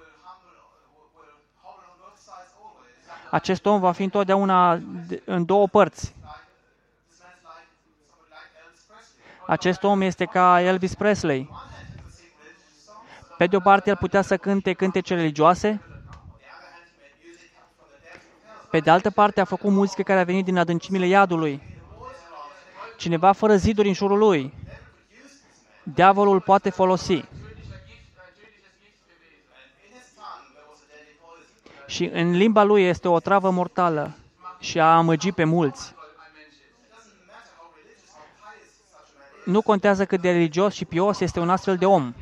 acest om va fi întotdeauna în două părți. Acest om este ca Elvis Presley. Pe de o parte, el putea să cânte cântece religioase. Pe de altă parte, a făcut muzică care a venit din adâncimile iadului. Cineva fără ziduri în jurul lui. Diavolul poate folosi. Și în limba lui este o travă mortală și a amăgit pe mulți. Nu contează cât de religios și pios este un astfel de om,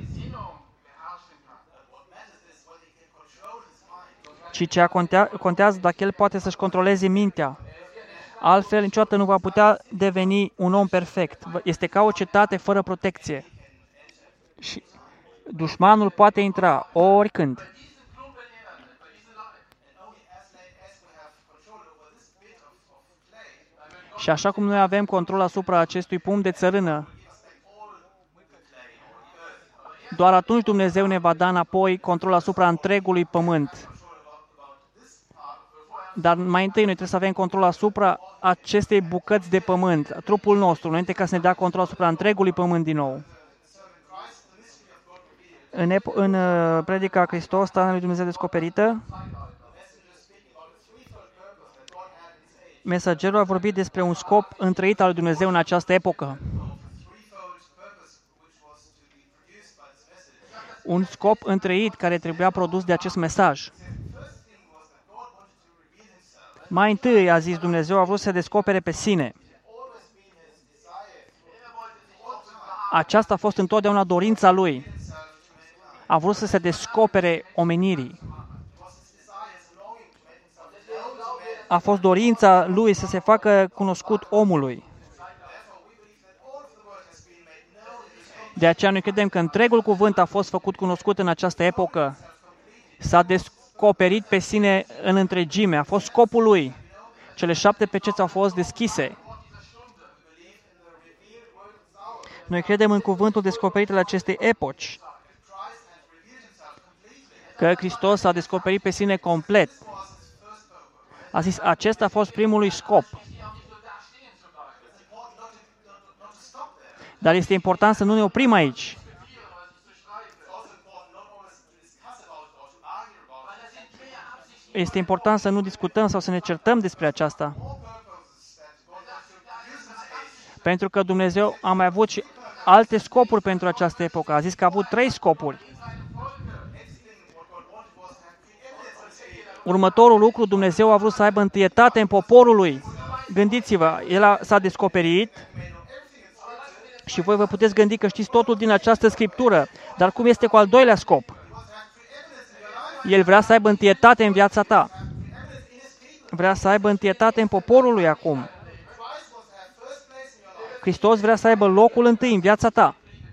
ci ce contează dacă el poate să-și controleze mintea. Altfel, niciodată nu va putea deveni un om perfect. Este ca o cetate fără protecție. Și dușmanul poate intra oricând. Și așa cum noi avem control asupra acestui pumn de țărână, doar atunci Dumnezeu ne va da înapoi control asupra întregului pământ. Dar mai întâi noi trebuie să avem control asupra acestei bucăți de pământ, trupul nostru, înainte ca să ne dea control asupra întregului pământ din nou. În predica Hristos, Taina lui Dumnezeu descoperită, mesagerul a vorbit despre un scop întrăit al lui Dumnezeu în această epocă. Un scop întrăit care trebuia produs de acest mesaj. Mai întâi, a zis Dumnezeu, a vrut să se descopere pe sine. Aceasta a fost întotdeauna dorința Lui. A vrut să se descopere omenirii. A fost dorința Lui să se facă cunoscut omului. De aceea noi credem că întregul cuvânt a fost făcut cunoscut în această epocă. S-a descoperit pe sine în întregime. A fost scopul Lui. Cele 7 peceți au fost deschise. Noi credem în cuvântul descoperit al acestei epoci. Că Hristos a descoperit pe sine complet. A zis, acesta a fost primul lui scop. Dar este important să nu ne oprim aici. Este important să nu discutăm sau să ne certăm despre aceasta. Pentru că Dumnezeu a mai avut și alte scopuri pentru această epocă. A zis că a avut 3 scopuri. Următorul lucru, Dumnezeu a vrut să aibă întâietate în poporul Lui. Gândiți-vă, El s-a descoperit și voi vă puteți gândi că știți totul din această Scriptură. Dar cum este cu al doilea scop? El vrea să aibă întâietate în viața ta. Vrea să aibă întâietate în poporul Lui acum. Hristos vrea să aibă locul întâi în viața ta.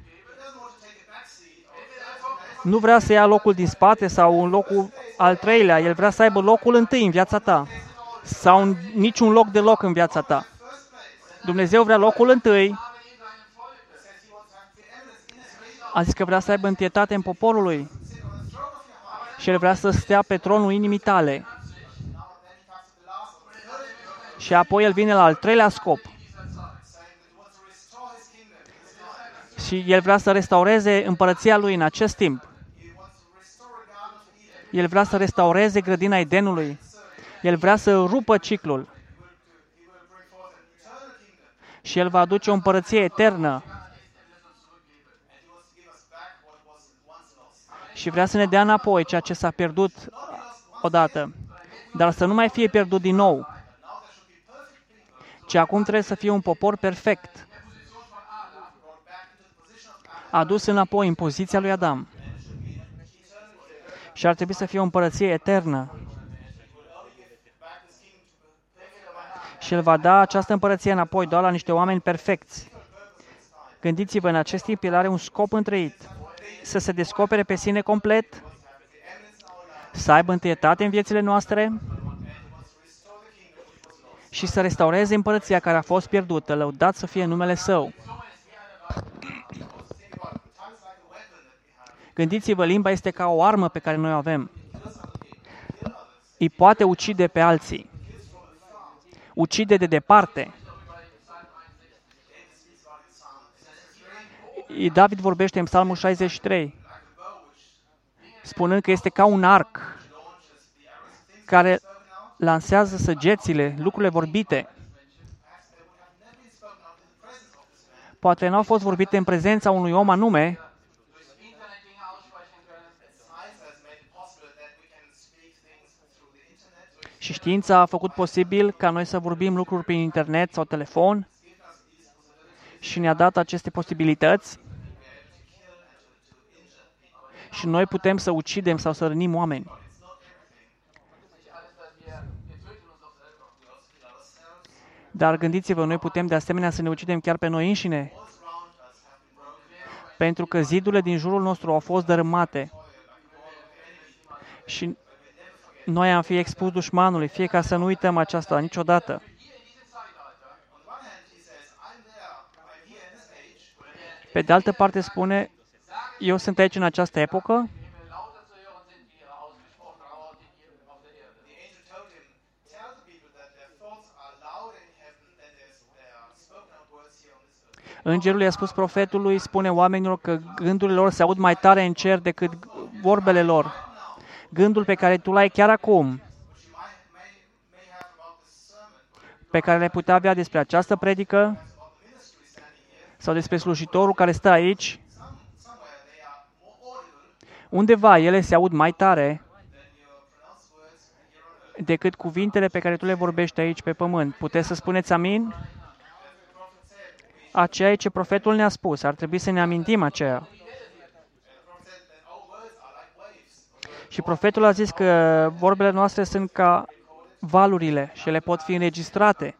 Nu vrea să ia locul din spate sau în locul al 3-lea. El vrea să aibă locul întâi în viața ta. Sau niciun loc deloc în viața ta. Dumnezeu vrea locul întâi. A zis că vrea să aibă întâietate în poporul Lui. Și El vrea să stea pe tronul inimii tale. Și apoi El vine la al 3-lea scop. Și El vrea să restaureze împărăția Lui în acest timp. El vrea să restaureze grădina Edenului. El vrea să rupă ciclul. Și El va aduce o împărăție eternă. Și vrea să ne dea înapoi ceea ce s-a pierdut odată. Dar să nu mai fie pierdut din nou. Ci acum trebuie să fie un popor perfect. Adus înapoi în poziția lui Adam. Și ar trebui să fie o împărăție eternă. Și El va da această împărăție înapoi doar la niște oameni perfecți. Gândiți-vă, în acest timp El are un scop întrăit. Să se descopere pe sine complet, să aibă întâietate în viețile noastre și să restaureze împărăția care a fost pierdută. Lăudat să fie numele Său. Gândiți-vă, limba este ca o armă pe care noi o avem. Îi poate ucide pe alții. Ucide de departe. David vorbește în Psalmul 63, spunând că este ca un arc care lansează săgețile, lucrurile vorbite. Poate nu au fost vorbite în prezența unui om anume, și știința a făcut posibil ca noi să vorbim lucruri prin internet sau telefon și ne-a dat aceste posibilități și noi putem să ucidem sau să rănim oameni. Dar gândiți-vă, noi putem de asemenea să ne ucidem chiar pe noi înșine, pentru că zidurile din jurul nostru au fost dărâmate și noi am fi expus dușmanului, fie ca să nu uităm aceasta niciodată. Pe de altă parte spune, eu sunt aici în această epocă Îngerul i-a spus profetului, spune oamenilor că gândurile lor se aud mai tare în cer decât vorbele lor. Gândul pe care tu l-ai chiar acum, pe care le putea avea despre această predică sau despre slujitorul care stă aici, undeva ele se aud mai tare decât cuvintele pe care tu le vorbești aici pe pământ. Puteți să spuneți amin? Aceea e ce profetul ne-a spus. Ar trebui să ne amintim aceea. Și profetul a zis că vorbele noastre sunt ca valurile și ele pot fi înregistrate.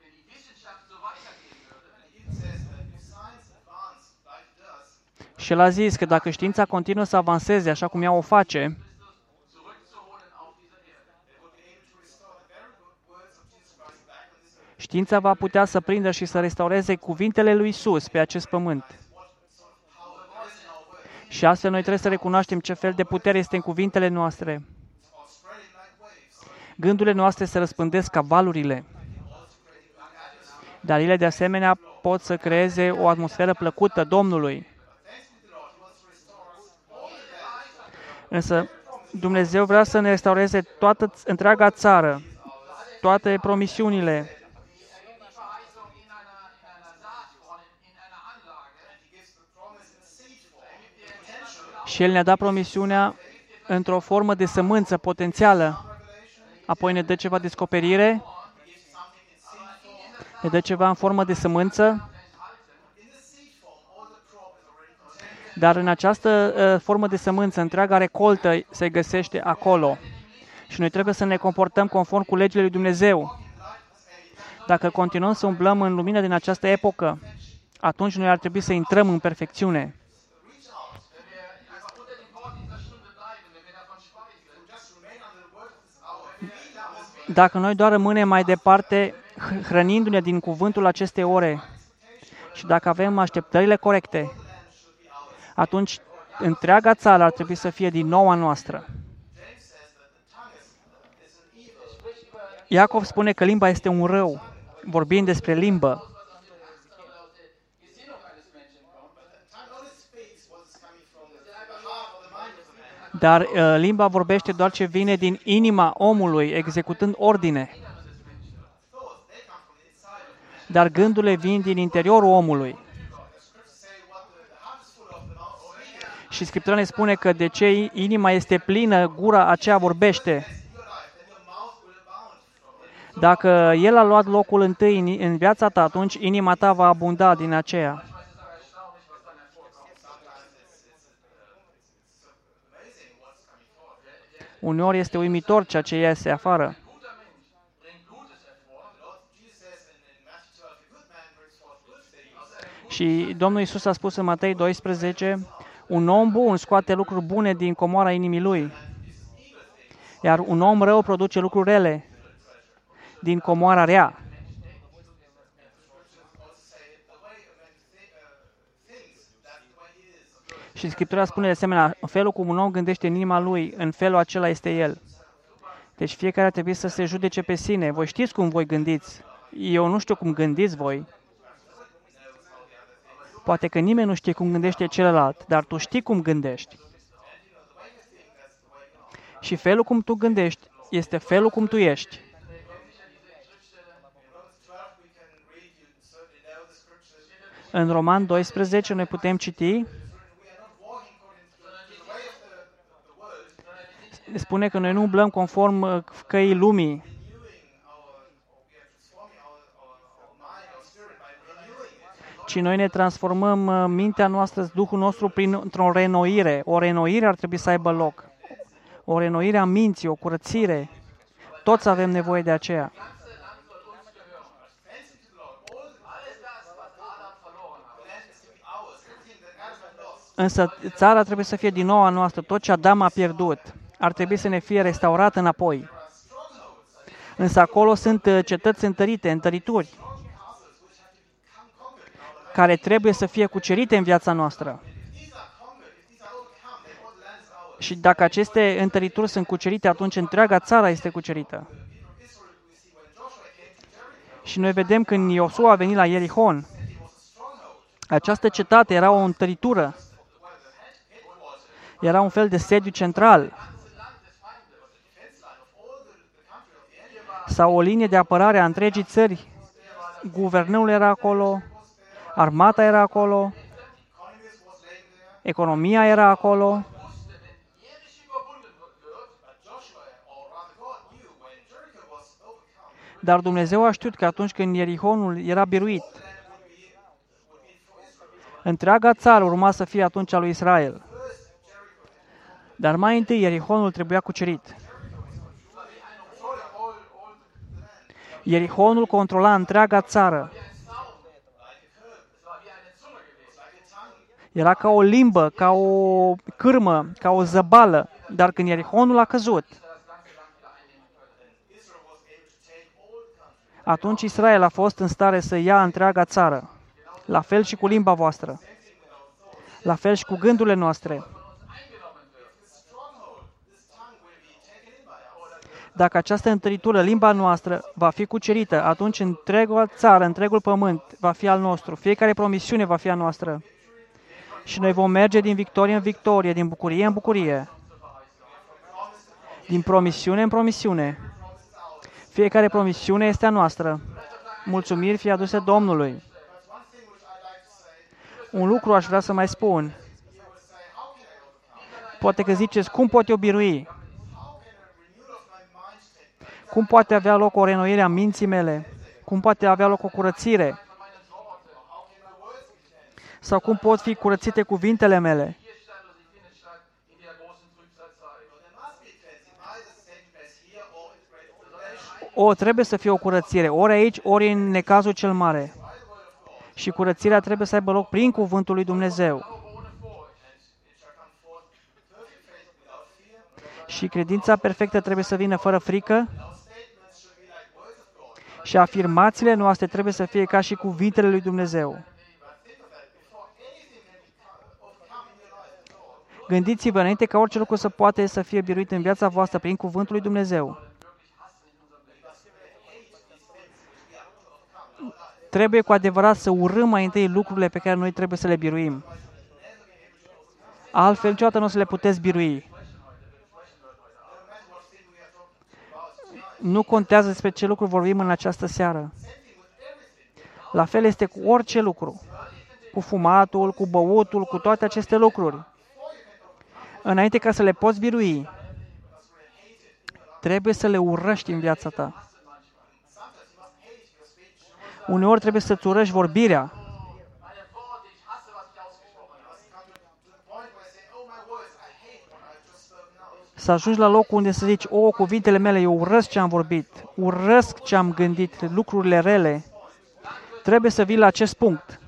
Și el a zis că dacă știința continuă să avanseze așa cum ea o face, știința va putea să prindă și să restaureze cuvintele lui Iisus pe acest pământ. Și astfel noi trebuie să recunoaștem ce fel de putere este în cuvintele noastre. Gândurile noastre se răspândesc ca valurile, dar ele de asemenea pot să creeze o atmosferă plăcută Domnului. Însă Dumnezeu vrea să ne restaureze întreaga țară, toate promisiunile. Și El ne-a dat promisiunea într-o formă de sămânță potențială. Apoi ne dă ceva descoperire, ne dă ceva în formă de sămânță, dar în această formă de sămânță, întreaga recoltă se găsește acolo. Și noi trebuie să ne comportăm conform cu legile lui Dumnezeu. Dacă continuăm să umblăm în lumină din această epocă, atunci noi ar trebui să intrăm în perfecțiune. Dacă noi doar rămânem mai departe hrănindu-ne din cuvântul acestei ore și dacă avem așteptările corecte, atunci întreaga țară ar trebui să fie din nou a noastră. Iacov spune că limba este un rău, vorbind despre limbă. Dar limba vorbește doar ce vine din inima omului, executând ordine. Dar gândurile vin din interiorul omului. Și Scriptura ne spune că de ce inima este plină, gura aceea vorbește. Dacă El a luat locul întâi în viața ta, atunci inima ta va abunda din aceea. Uneori este uimitor ceea ce iese afară. Și Domnul Iisus a spus în Matei 12, un om bun scoate lucruri bune din comoara inimii lui, iar un om rău produce lucruri rele. din comoara rea. Și Scriptura spune de asemenea, în felul cum un om gândește în inima lui, în felul acela este el. Deci fiecare ar trebui să se judece pe sine. Voi știți cum voi gândiți. Eu nu știu cum gândiți voi. Poate că nimeni nu știe cum gândește celălalt, dar tu știi cum gândești. Și felul cum tu gândești este felul cum tu ești. În Roman 12 noi putem citi, spune că noi nu umblăm conform căii lumii, ci noi ne transformăm mintea noastră, Duhul nostru, printr-o renoire. O renoire ar trebui să aibă loc. O renoire a minții, o curățire. Toți avem nevoie de aceea. Însă țara trebuie să fie din nou a noastră. Tot ce Adam a pierdut ar trebui să ne fie restaurat înapoi. Însă acolo sunt cetăți întărite, întărituri, care trebuie să fie cucerite în viața noastră. Și dacă aceste întărituri sunt cucerite, atunci întreaga țară este cucerită. Și noi vedem când Iosua a venit la Ierihon, această cetate era o întăritură. Era un fel de sediu central. Sau o linie de apărare a întregii țări. Guvernul era acolo, armata era acolo, economia era acolo. Dar Dumnezeu a știut că atunci când Ierihonul era biruit, întreaga țară urma să fie atunci a lui Israel. Dar mai întâi Ierihonul trebuia cucerit. Ierihonul controla întreaga țară. Era ca o limbă, ca o cârmă, ca o zăbală. Dar când Ierihonul a căzut, atunci Israel a fost în stare să ia întreaga țară. La fel și cu limba voastră. La fel și cu gândurile noastre. Dacă această întăritură, limba noastră, va fi cucerită, atunci întreaga țară, întregul pământ va fi al nostru. Fiecare promisiune va fi a noastră. Și noi vom merge din victorie în victorie, din bucurie în bucurie, din promisiune în promisiune. Fiecare promisiune este a noastră. Mulțumiri fie aduse Domnului. Un lucru aș vrea să mai spun. Poate că ziceți, cum pot eu birui? Cum poate avea loc o renoire a minții mele? Cum poate avea loc o curățire? Sau cum pot fi curățite cuvintele mele? Trebuie să fie o curățire, ori aici, ori în necazul cel mare. Și curățirea trebuie să aibă loc prin cuvântul lui Dumnezeu. Și credința perfectă trebuie să vină fără frică. Și afirmațiile noastre trebuie să fie ca și cuvintele lui Dumnezeu. Gândiți-vă înainte ca orice lucru să poate să fie biruit în viața voastră prin cuvântul lui Dumnezeu. Trebuie cu adevărat să urâm mai întâi lucrurile pe care noi trebuie să le biruim. Altfel, niciodată nu o să le puteți birui. Nu contează despre ce lucru vorbim în această seară. La fel este cu orice lucru. Cu fumatul, cu băutul, cu toate aceste lucruri. Înainte ca să le poți birui, trebuie să le urăști în viața ta. Uneori trebuie să-ți urăști vorbirea. Să ajungi la locul unde să zici, cuvintele mele, eu urăsc ce am vorbit, urăsc ce am gândit, lucrurile rele. Trebuie să vii la acest punct.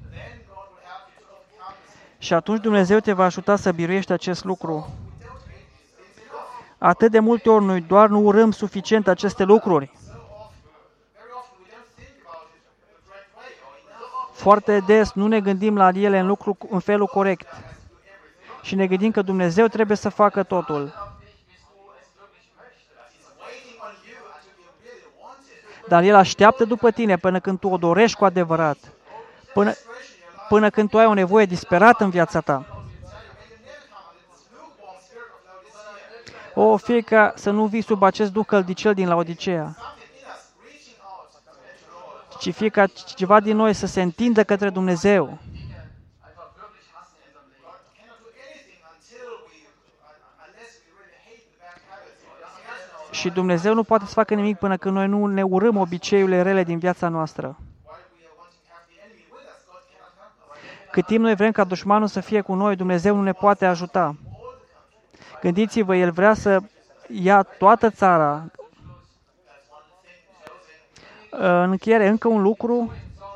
Și atunci Dumnezeu te va ajuta să biruiești acest lucru. Atât de multe ori noi doar nu urâm suficient aceste lucruri. foarte des nu ne gândim la ele în felul corect. Și ne gândim că Dumnezeu trebuie să facă totul. Dar El așteaptă după tine până când tu o dorești cu adevărat. Până când tu ai o nevoie disperată în viața ta. Fie ca să nu vii sub acest duh căldicel din Laodicea, ci fie ca ceva din noi să se întindă către Dumnezeu. Și Dumnezeu nu poate să facă nimic până când noi nu ne urâm obiceiurile rele din viața noastră. Cât timp noi vrem ca dușmanul să fie cu noi, Dumnezeu nu ne poate ajuta. Gândiți-vă, El vrea să ia toată țara. În încheiere, încă un lucru.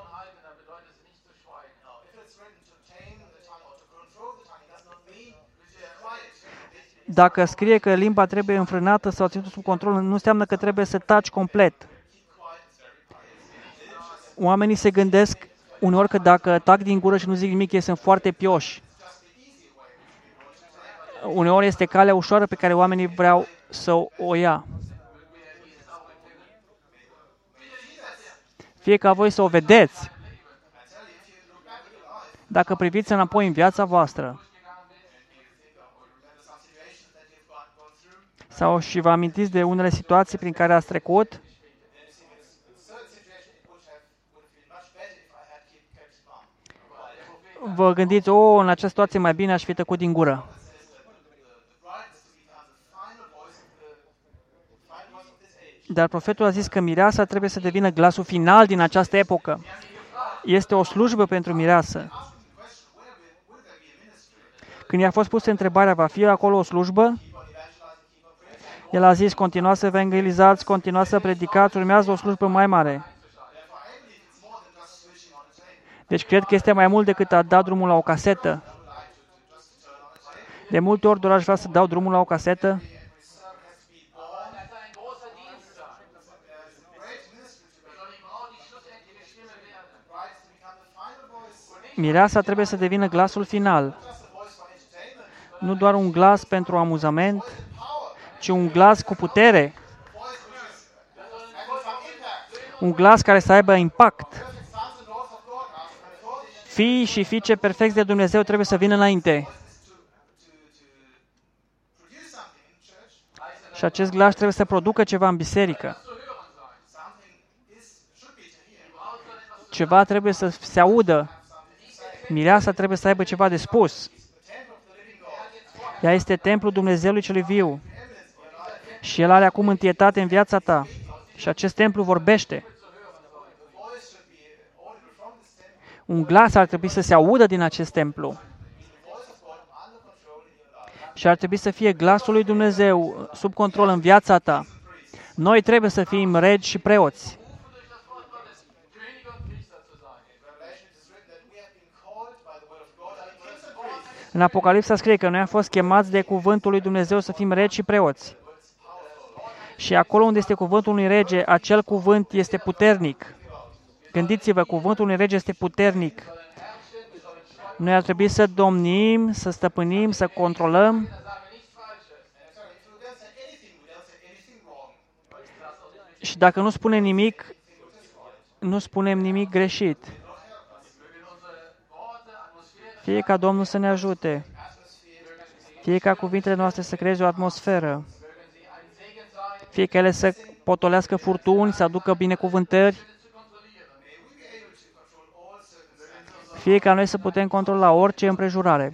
Dacă scrie că limba trebuie înfrânată sau ținută sub control, nu înseamnă că trebuie să taci complet. Oamenii se gândesc uneori că dacă tac din gură și nu zic nimic, ei sunt foarte pioși. Uneori este calea ușoară pe care oamenii vreau să o ia. Fie ca voi să o vedeți. Dacă priviți înapoi în viața voastră, sau și vă amintiți de unele situații prin care ați trecut, vă gândiți, în această situație mai bine aș fi tăcut din gură. Dar profetul a zis că mireasa trebuie să devină glasul final din această epocă. Este o slujbă pentru mireasă. Când i-a fost pusă întrebarea, va fi acolo o slujbă? El a zis, continuați să evangelizați, continuați să predicați, urmează o slujbă mai mare. Deci cred că este mai mult decât a da drumul la o casetă. De multe ori doar aș vrea să dau drumul la o casetă. Mireasa trebuie să devină glasul final. Nu doar un glas pentru amuzament, ci un glas cu putere. Un glas care să aibă impact. Fii și fiice perfecți de Dumnezeu trebuie să vină înainte. Și acest glas trebuie să producă ceva în biserică. Ceva trebuie să se audă. Mireasa trebuie să aibă ceva de spus. Ea este templul Dumnezeului celui viu. Și El are acum întietate în viața ta. Și acest templu vorbește. Un glas ar trebui să se audă din acest templu. Și ar trebui să fie glasul lui Dumnezeu sub control în viața ta. Noi trebuie să fim regi și preoți. În Apocalipsa scrie că noi am fost chemați de cuvântul lui Dumnezeu să fim regi și preoți. Și acolo unde este cuvântul unui rege, acel cuvânt este puternic. Gândiți-vă, cuvântul unui rege este puternic. Noi ar trebui să domnim, să stăpânim, să controlăm. Și dacă nu spunem nimic, nu spunem nimic greșit. Fie ca Domnul să ne ajute. Fie ca cuvintele noastre să creeze o atmosferă. Fie ca ele să potolească furtuni, să aducă binecuvântări. Fie ca noi să putem controla orice împrejurare.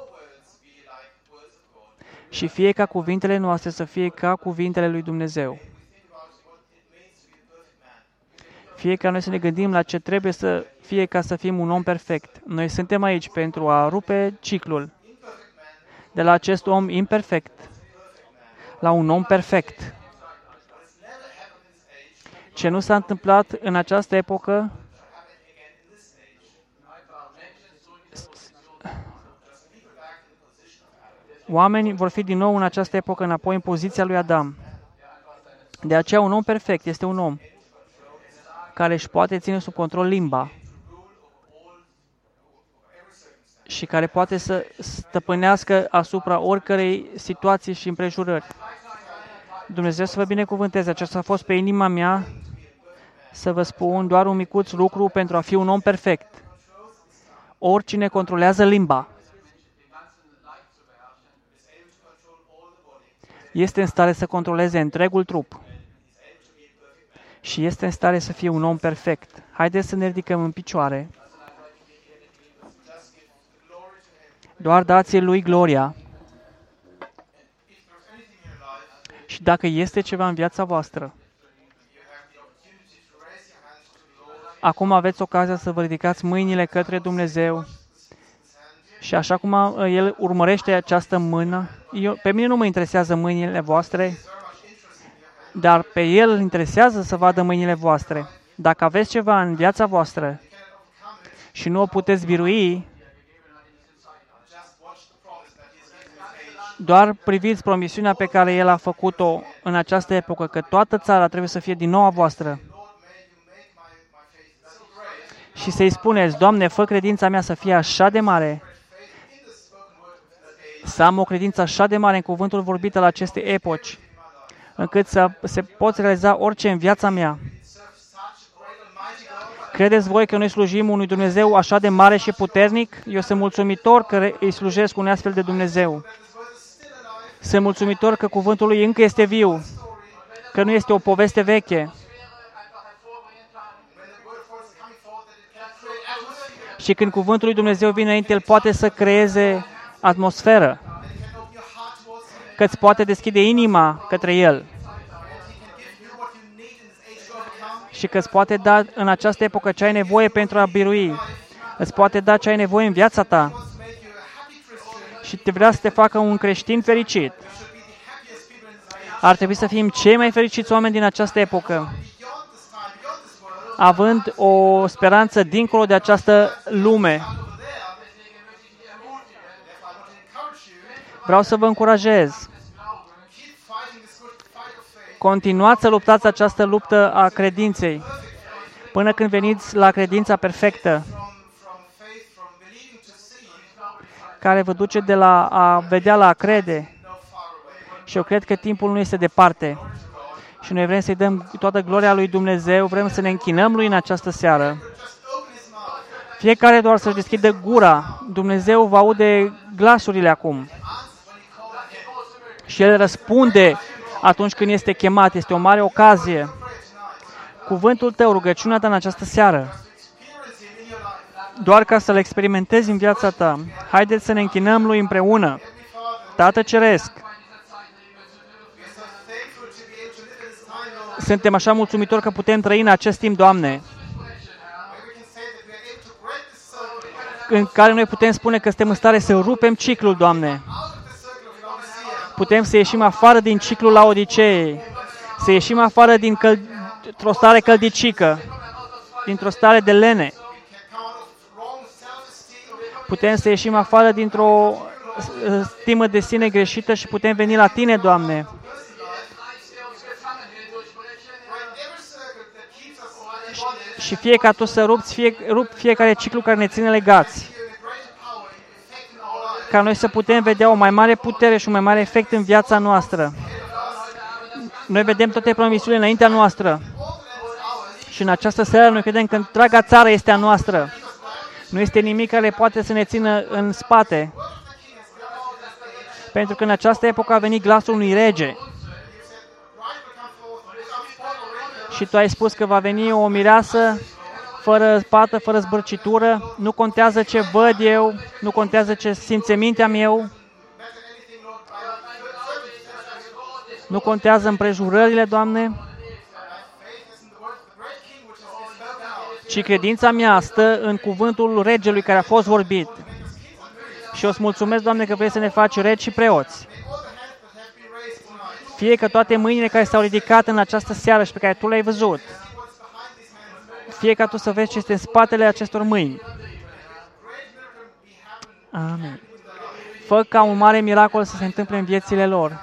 Și fie ca cuvintele noastre să fie ca cuvintele lui Dumnezeu. Fie ca noi să ne gândim la ce trebuie să fie ca să fim un om perfect. Noi suntem aici pentru a rupe ciclul de la acest om imperfect la un om perfect. Ce nu s-a întâmplat în această epocă, oamenii vor fi din nou în această epocă înapoi în poziția lui Adam. De aceea un om perfect este un om care își poate ține sub control limba. și care poate să stăpânească asupra oricărei situații și împrejurări. Dumnezeu să vă binecuvânteze. Aceasta a fost pe inima mea să vă spun doar un micuț lucru pentru a fi un om perfect. Oricine controlează limba este în stare să controleze întregul trup și este în stare să fie un om perfect. Haideți să ne ridicăm în picioare. Doar dați-i lui gloria. Și dacă este ceva în viața voastră, acum aveți ocazia să vă ridicați mâinile către Dumnezeu și așa cum El urmărește această mână, pe mine nu mă interesează mâinile voastre, dar pe El îl interesează să vadă mâinile voastre. Dacă aveți ceva în viața voastră și nu o puteți birui, doar priviți promisiunea pe care El a făcut-o în această epocă, că toată țara trebuie să fie din nou a voastră. Și să-i spuneți, Doamne, fă credința mea să fie așa de mare, să am o credință așa de mare în cuvântul vorbit al acestei epoci, încât să se poți realiza orice în viața mea. Credeți voi că noi slujim unui Dumnezeu așa de mare și puternic? Eu sunt mulțumitor că îi slujesc unui astfel de Dumnezeu. Sunt mulțumitor că cuvântul lui încă este viu, că nu este o poveste veche. Și când cuvântul lui Dumnezeu vine înainte, El poate să creeze atmosferă, că îți poate deschide inima către El și că îți poate da în această epocă ce ai nevoie pentru a birui, îți poate da ce ai nevoie în viața ta și te vrea să te facă un creștin fericit. Ar trebui să fim cei mai fericiți oameni din această epocă, având o speranță dincolo de această lume. Vreau să vă încurajez. Continuați să luptați această luptă a credinței până când veniți la credința perfectă, care vă duce de la a vedea la a crede. Și eu cred că timpul nu este departe. Și noi vrem să-i dăm toată gloria lui Dumnezeu, vrem să ne închinăm lui în această seară. Fiecare doar să-și deschidă gura. Dumnezeu va aude glasurile acum. Și El răspunde atunci când este chemat. Este o mare ocazie. Cuvântul tău, rugăciunea ta în această seară, doar ca să-L experimentezi în viața ta. Haideți să ne închinăm lui împreună. Tată Ceresc, suntem așa mulțumitori că putem trăi în acest timp, Doamne, în care noi putem spune că suntem în stare să rupem ciclul, Doamne. Putem să ieșim afară din ciclul Laodiceei, să ieșim afară dintr-o stare căldicică, dintr-o stare de lene. Putem să ieșim afară dintr-o stimă de sine greșită și putem veni la Tine, Doamne. Și fie ca Tu să rup fiecare ciclu care ne ține legați. Ca noi să putem vedea o mai mare putere și un mai mare efect în viața noastră. Noi vedem toate promisiunile înaintea noastră. Și în această seară noi credem că întreaga țară este a noastră. Nu este nimic care poate să ne țină în spate. Pentru că în această epocă a venit glasul unui rege. Și Tu ai spus că va veni o mireasă fără pată, fără zbârcitură. Nu contează ce văd eu, nu contează ce simțăminte am eu. Nu contează împrejurările, Doamne. Ci credința mea stă în cuvântul regelui care a fost vorbit. Și o să mulțumesc, Doamne, că vrei să ne faci regi și preoți. Fie că toate mâinile care s-au ridicat în această seară și pe care Tu le-ai văzut, fie ca Tu să vezi ce este în spatele acestor mâini. Amin. Fă ca un mare miracol să se întâmple în viețile lor.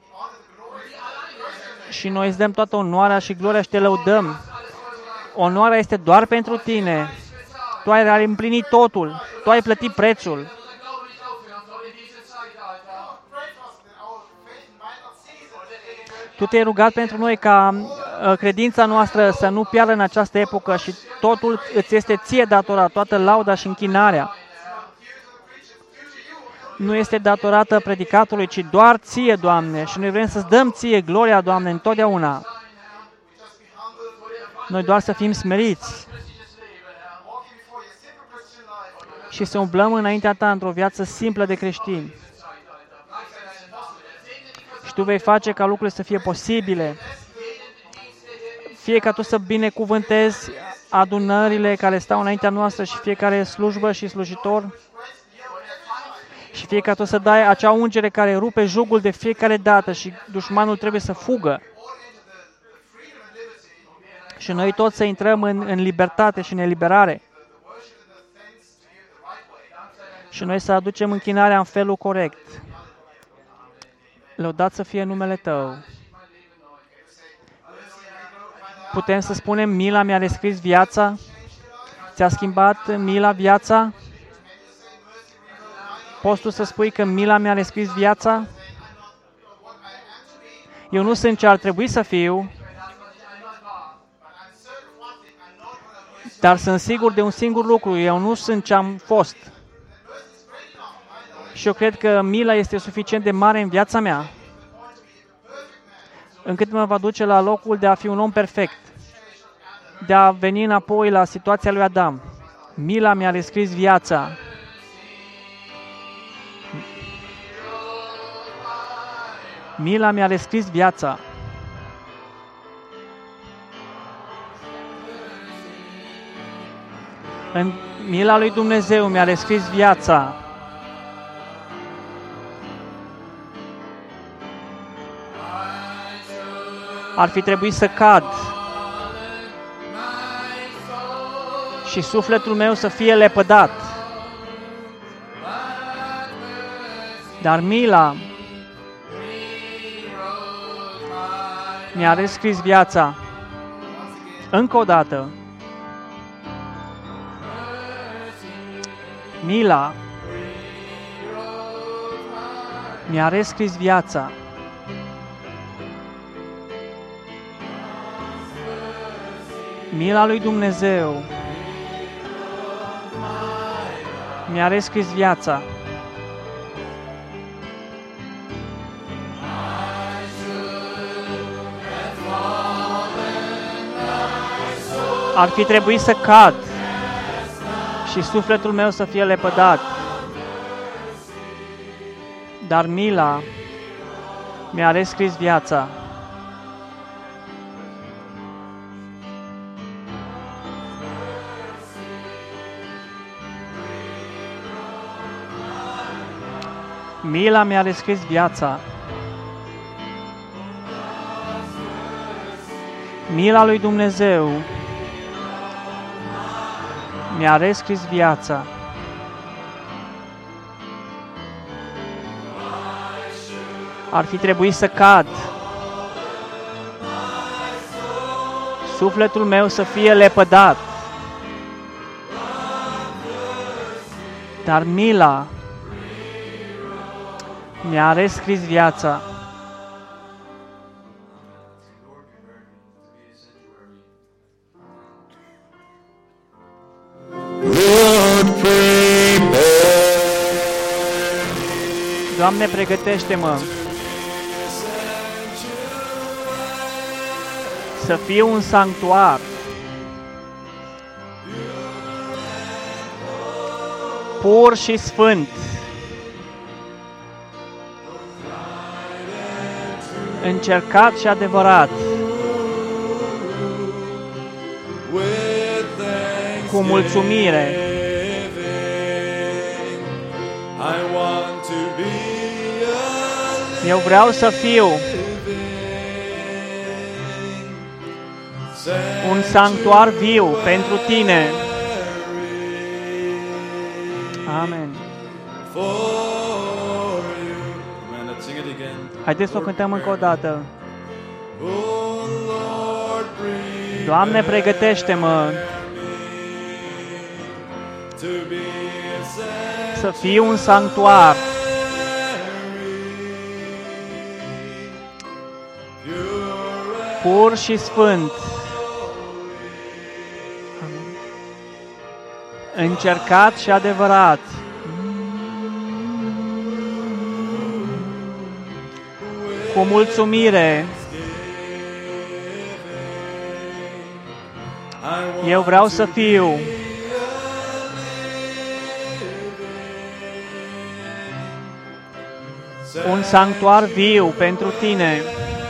Și noi îți dăm toată onoarea și gloria și Te lăudăm. Onoarea este doar pentru Tine. Tu ai împlinit totul. Tu ai plătit prețul. Tu te-ai rugat pentru noi ca credința noastră să nu piară în această epocă și totul îți este ție datorat, toată lauda și închinarea. Nu este datorată predicatului, ci doar ție, Doamne, și noi vrem să-ți dăm ție gloria, Doamne, întotdeauna. Noi doar să fim smeriți și să umblăm înaintea Ta într-o viață simplă de creștini. Și Tu vei face ca lucrurile să fie posibile. Fie ca Tu să binecuvântezi adunările care stau înaintea noastră și fiecare slujbă și slujitor. Și fie ca Tu să dai acea ungere care rupe jugul de fiecare dată și dușmanul trebuie să fugă. Și noi toți să intrăm în libertate și în eliberare. Și noi să aducem închinarea în felul corect. Lăudat să fie numele Tău. Putem să spunem, mila mi-a rescris viața? Ți-a schimbat mila viața? Poți tu să spui că mila mi-a rescris viața? Eu nu sunt ce ar trebui să fiu, dar sunt sigur de un singur lucru, eu nu sunt ce am fost. Și eu cred că mila este suficient de mare în viața mea, încât mă va duce la locul de a fi un om perfect, de a veni înapoi la situația lui Adam. Mila mi-a rescris viața. Mila mi-a rescris viața. În mila lui Dumnezeu mi-a rescris viața. Ar fi trebuit să cad și sufletul meu să fie lepădat. Dar mila mi-a rescris viața. Încă o dată. Mila mi-a rescris viața. Mila lui Dumnezeu mi-a rescris viața. Ar fi trebuit să cad și sufletul meu să fie lepădat. Dar mila mi-a rescris viața. Mila mi-a rescris viața. Mila lui Dumnezeu mi-a rescris viața. Ar fi trebuit să cad. Sufletul meu să fie lepădat. Dar mila mi-a rescris viața. Doamne, pregătește-mă să fiu un sanctuar, pur și sfânt, încercat și adevărat, cu mulțumire. Eu vreau să fiu un sanctuar viu pentru Tine. Amen. Haideți să o cântăm încă o dată. Doamne, pregătește-mă să fiu un sanctuar pur și sfânt, încercat și adevărat, cu mulțumire. Eu vreau să fiu un sanctuar viu pentru Tine.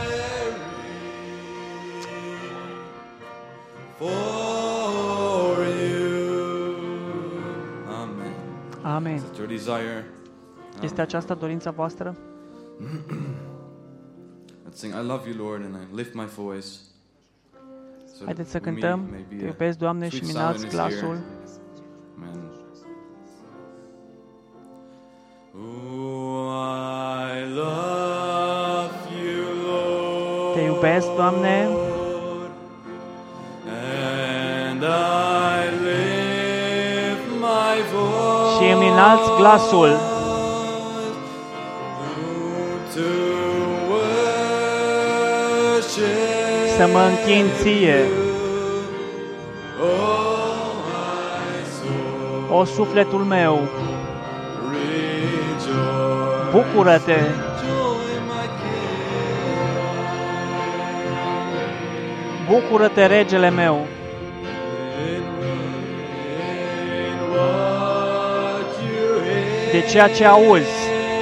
Amen. Este aceasta dorința voastră? Haideți să cântăm, Te iubesc, Doamne, și mi-înalți glasul. Te iubesc, Doamne, și îmi înalți glasul să mă închin Ție. O sufletul meu, bucură-te! Bucură-te, regele meu! De ceea ce auzi.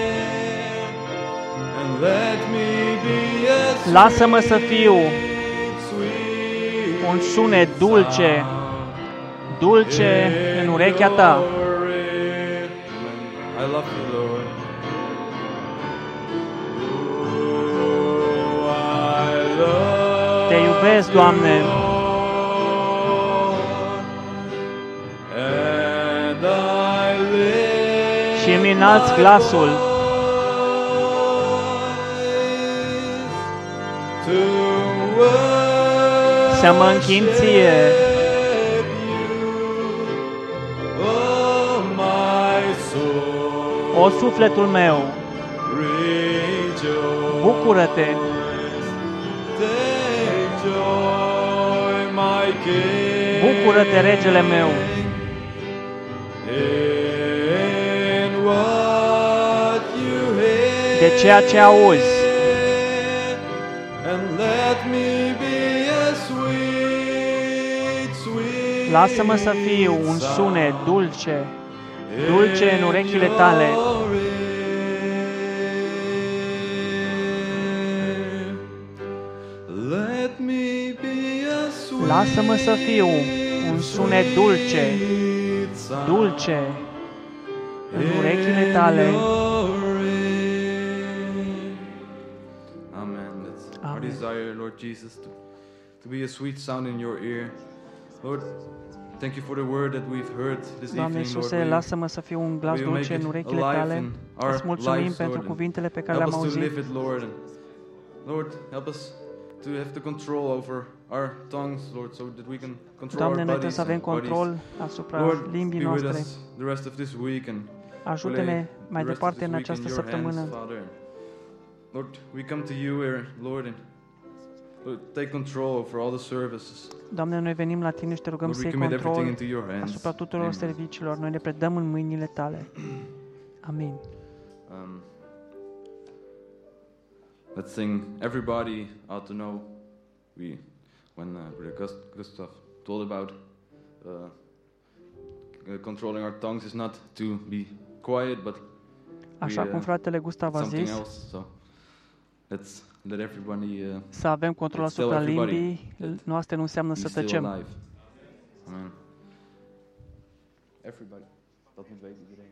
Lasă-mă să fiu un sunet dulce, dulce în urechea Ta. Te iubesc, Doamne, și îmi înalți glasul să mă închin Ție. O sufletul meu, bucură-te! Bucură-te, regele meu! De ceea ce auzi. Lasă-mă să fiu un sunet dulce, dulce în urechile Tale. Lasă-mă să fiu un sunet dulce, dulce în urechile Tale. Our desire, Lord Jesus, to be a sweet sound in your ear. Lord, thank you for the word that we've heard this Doamne evening, Iisuse, Lord. lasă-mă să fiu un glas dulce în urechile Tale. Îți mulțumim pentru cuvintele pe care le-am auzit. Lord, help us to have the control over our tongues, Lord, so that we can control Doamne, our noi bodies trebuie să avem and control bodies. asupra Lord, limbii be with noastre. us the rest of this week and Ajută-ne mai the rest of departe this în week in această your săptămână. hands, Father. Lord, we come to you here, Lord, and Lord, take control over all the services. Doamne, noi venim la Tine și Te rugăm Lord, să we iei commit everything control into your hands. asupra tuturor Amen. serviciilor. Noi ne predăm în mâinile Tale. Amin. Let's sing Everybody Ought to Know. When Brother Gustav told about controlling our tongues is not to be quiet, but Așa cum fratele Gustav a something zis, else. So let's let everybody să avem control let's tell asupra everybody limbii noastre nu înseamnă be să still tăcem. alive. Amen. Everybody. Dat moet weten iedereen.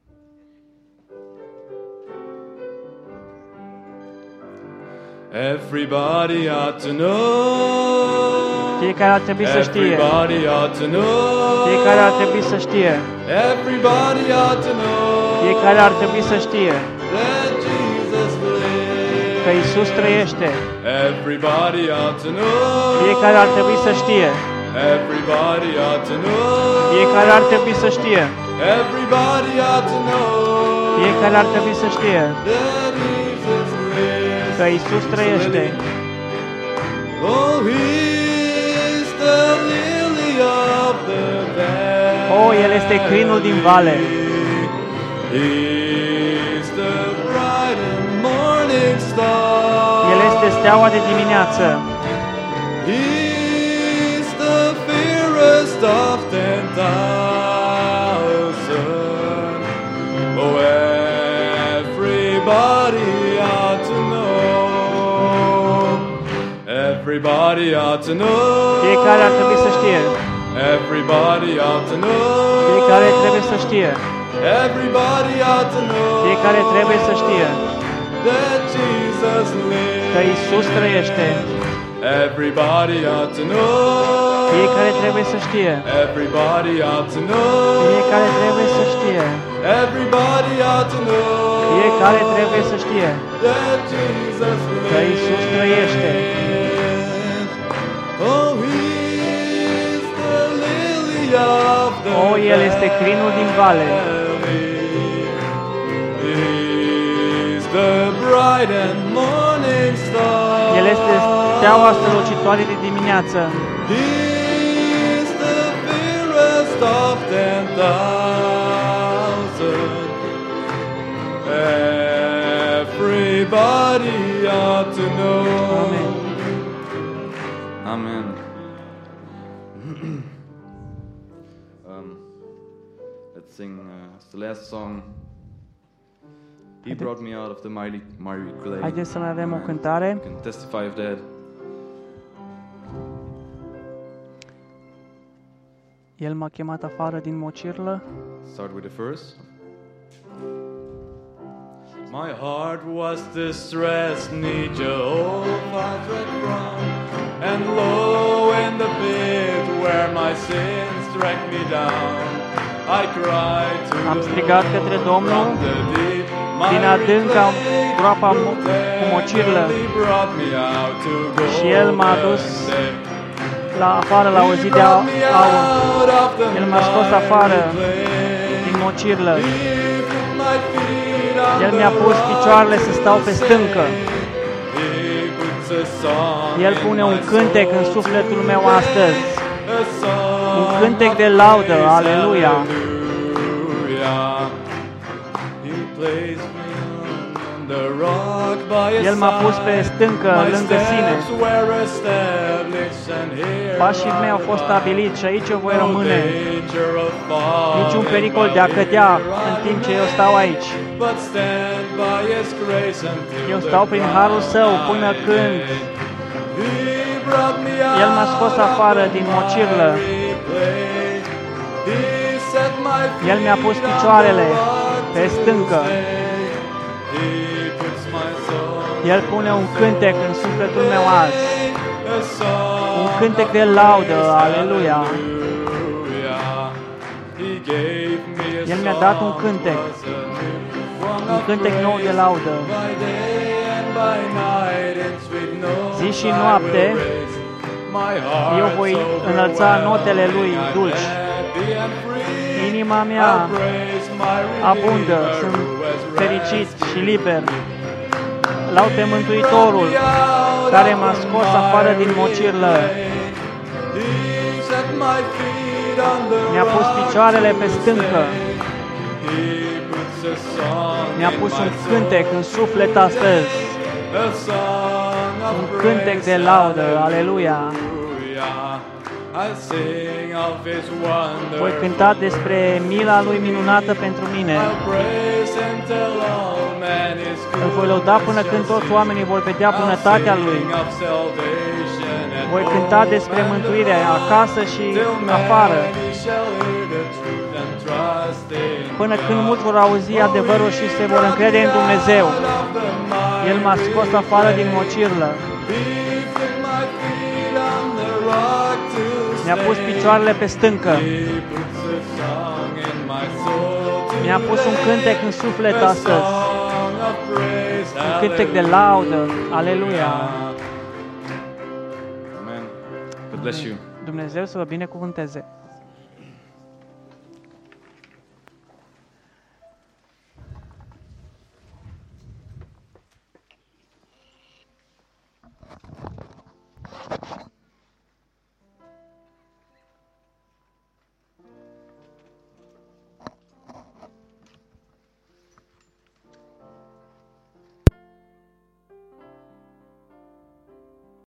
Everybody ought to know. Fiecare ar trebui să știe. Everybody ought to know. Fiecare ar trebui să știe. Everybody ought to know. Fiecare ar trebui să știe That Jesus lives. că Iisus trăiește. Everybody ought to know. Fiecare ar trebui să știe Everybody ought to know. Fiecare ar trebui să știe. Everybody ought to know. Fiecare ar trebui să știe That Jesus lives. că Iisus trăiește. Oh, He's the lily of the valley. Oh, El este crinul din vale. He's the bright and morning star. El este steaua de dimineață. He's the fairest of 10,000. Oh, everybody ought to know. Everybody ought to know. Fiecare ar trebui să știe. Everybody ought to know. Fiecare trebuie să știe. Everybody ought to know. Fiecare trebuie să știe That Jesus lives. că Iisus trăiește. Everybody ought to know. Fiecare trebuie să știe. Everybody ought to know. Fiecare trebuie să știe. Everybody ought to know. Fiecare trebuie să știe That Jesus că Iisus trăiește. Oh, He's the lily of the Oh, El este crinul din vale. He's the bright and morning star. El este steaua strălucitoare de dimineață. He's the fairest of 10,000. Everybody ought to know. Amen. Amen. Let's sing it's the last song. He brought me out of the miry clay. Haideți să mai avem o cântare. You can testify of that. El m-a chemat afară din mocirlă. Start with the verse. My heart was distressed, neath Jehovah's red crown, and low in the pit where my sins dragged me down, I cried to Am the strigat Lord către Domnul from the deep, din adânca groapa cu mocirlă He brought me out to go și El m-a dus la afară la o zi de aur. El m-a scos afară din mocirlă. El mi-a pus picioarele să stau pe stâncă. El pune un cântec în sufletul meu astăzi. Un cântec de laudă. Aleluia! El m-a pus pe stâncă lângă sine. Pașii mei au fost stabiliți și aici eu voi rămâne. Niciun pericol de a cădea în timp ce eu stau aici. Eu stau prin harul Său până când El m-a scos afară din mocirlă. El mi-a pus picioarele pe stâncă. El pune un cântec în sufletul meu azi. Un cântec de laudă, aleluia. El mi-a dat un cântec. Un cântec nou de laudă. Zi și noapte eu voi înălța notele Lui dulci. Inima mea abundă, sunt fericit și liber. Laud pe Mântuitorul care m-a scos afară din mocirlă. Mi-a pus picioarele pe stâncă. Mi-a pus un cântec în suflet astăzi. Un cântec de laudă, aleluia. Voi cânta despre mila Lui minunată pentru mine. Îl voi lăuda până când toți oamenii vor vedea bunătatea Lui. Voi cânta despre mântuire acasă și afară. Până când mulți vor auzi adevărul și se vor încrede în Dumnezeu. El m-a scos afară din mocirlă. Mi-a pus picioarele pe stâncă. Mi-a pus un cântec în suflet astăzi. Un cântec de laudă. Aleluia. Amen. God bless you. Dumnezeu să vă binecuvânteze.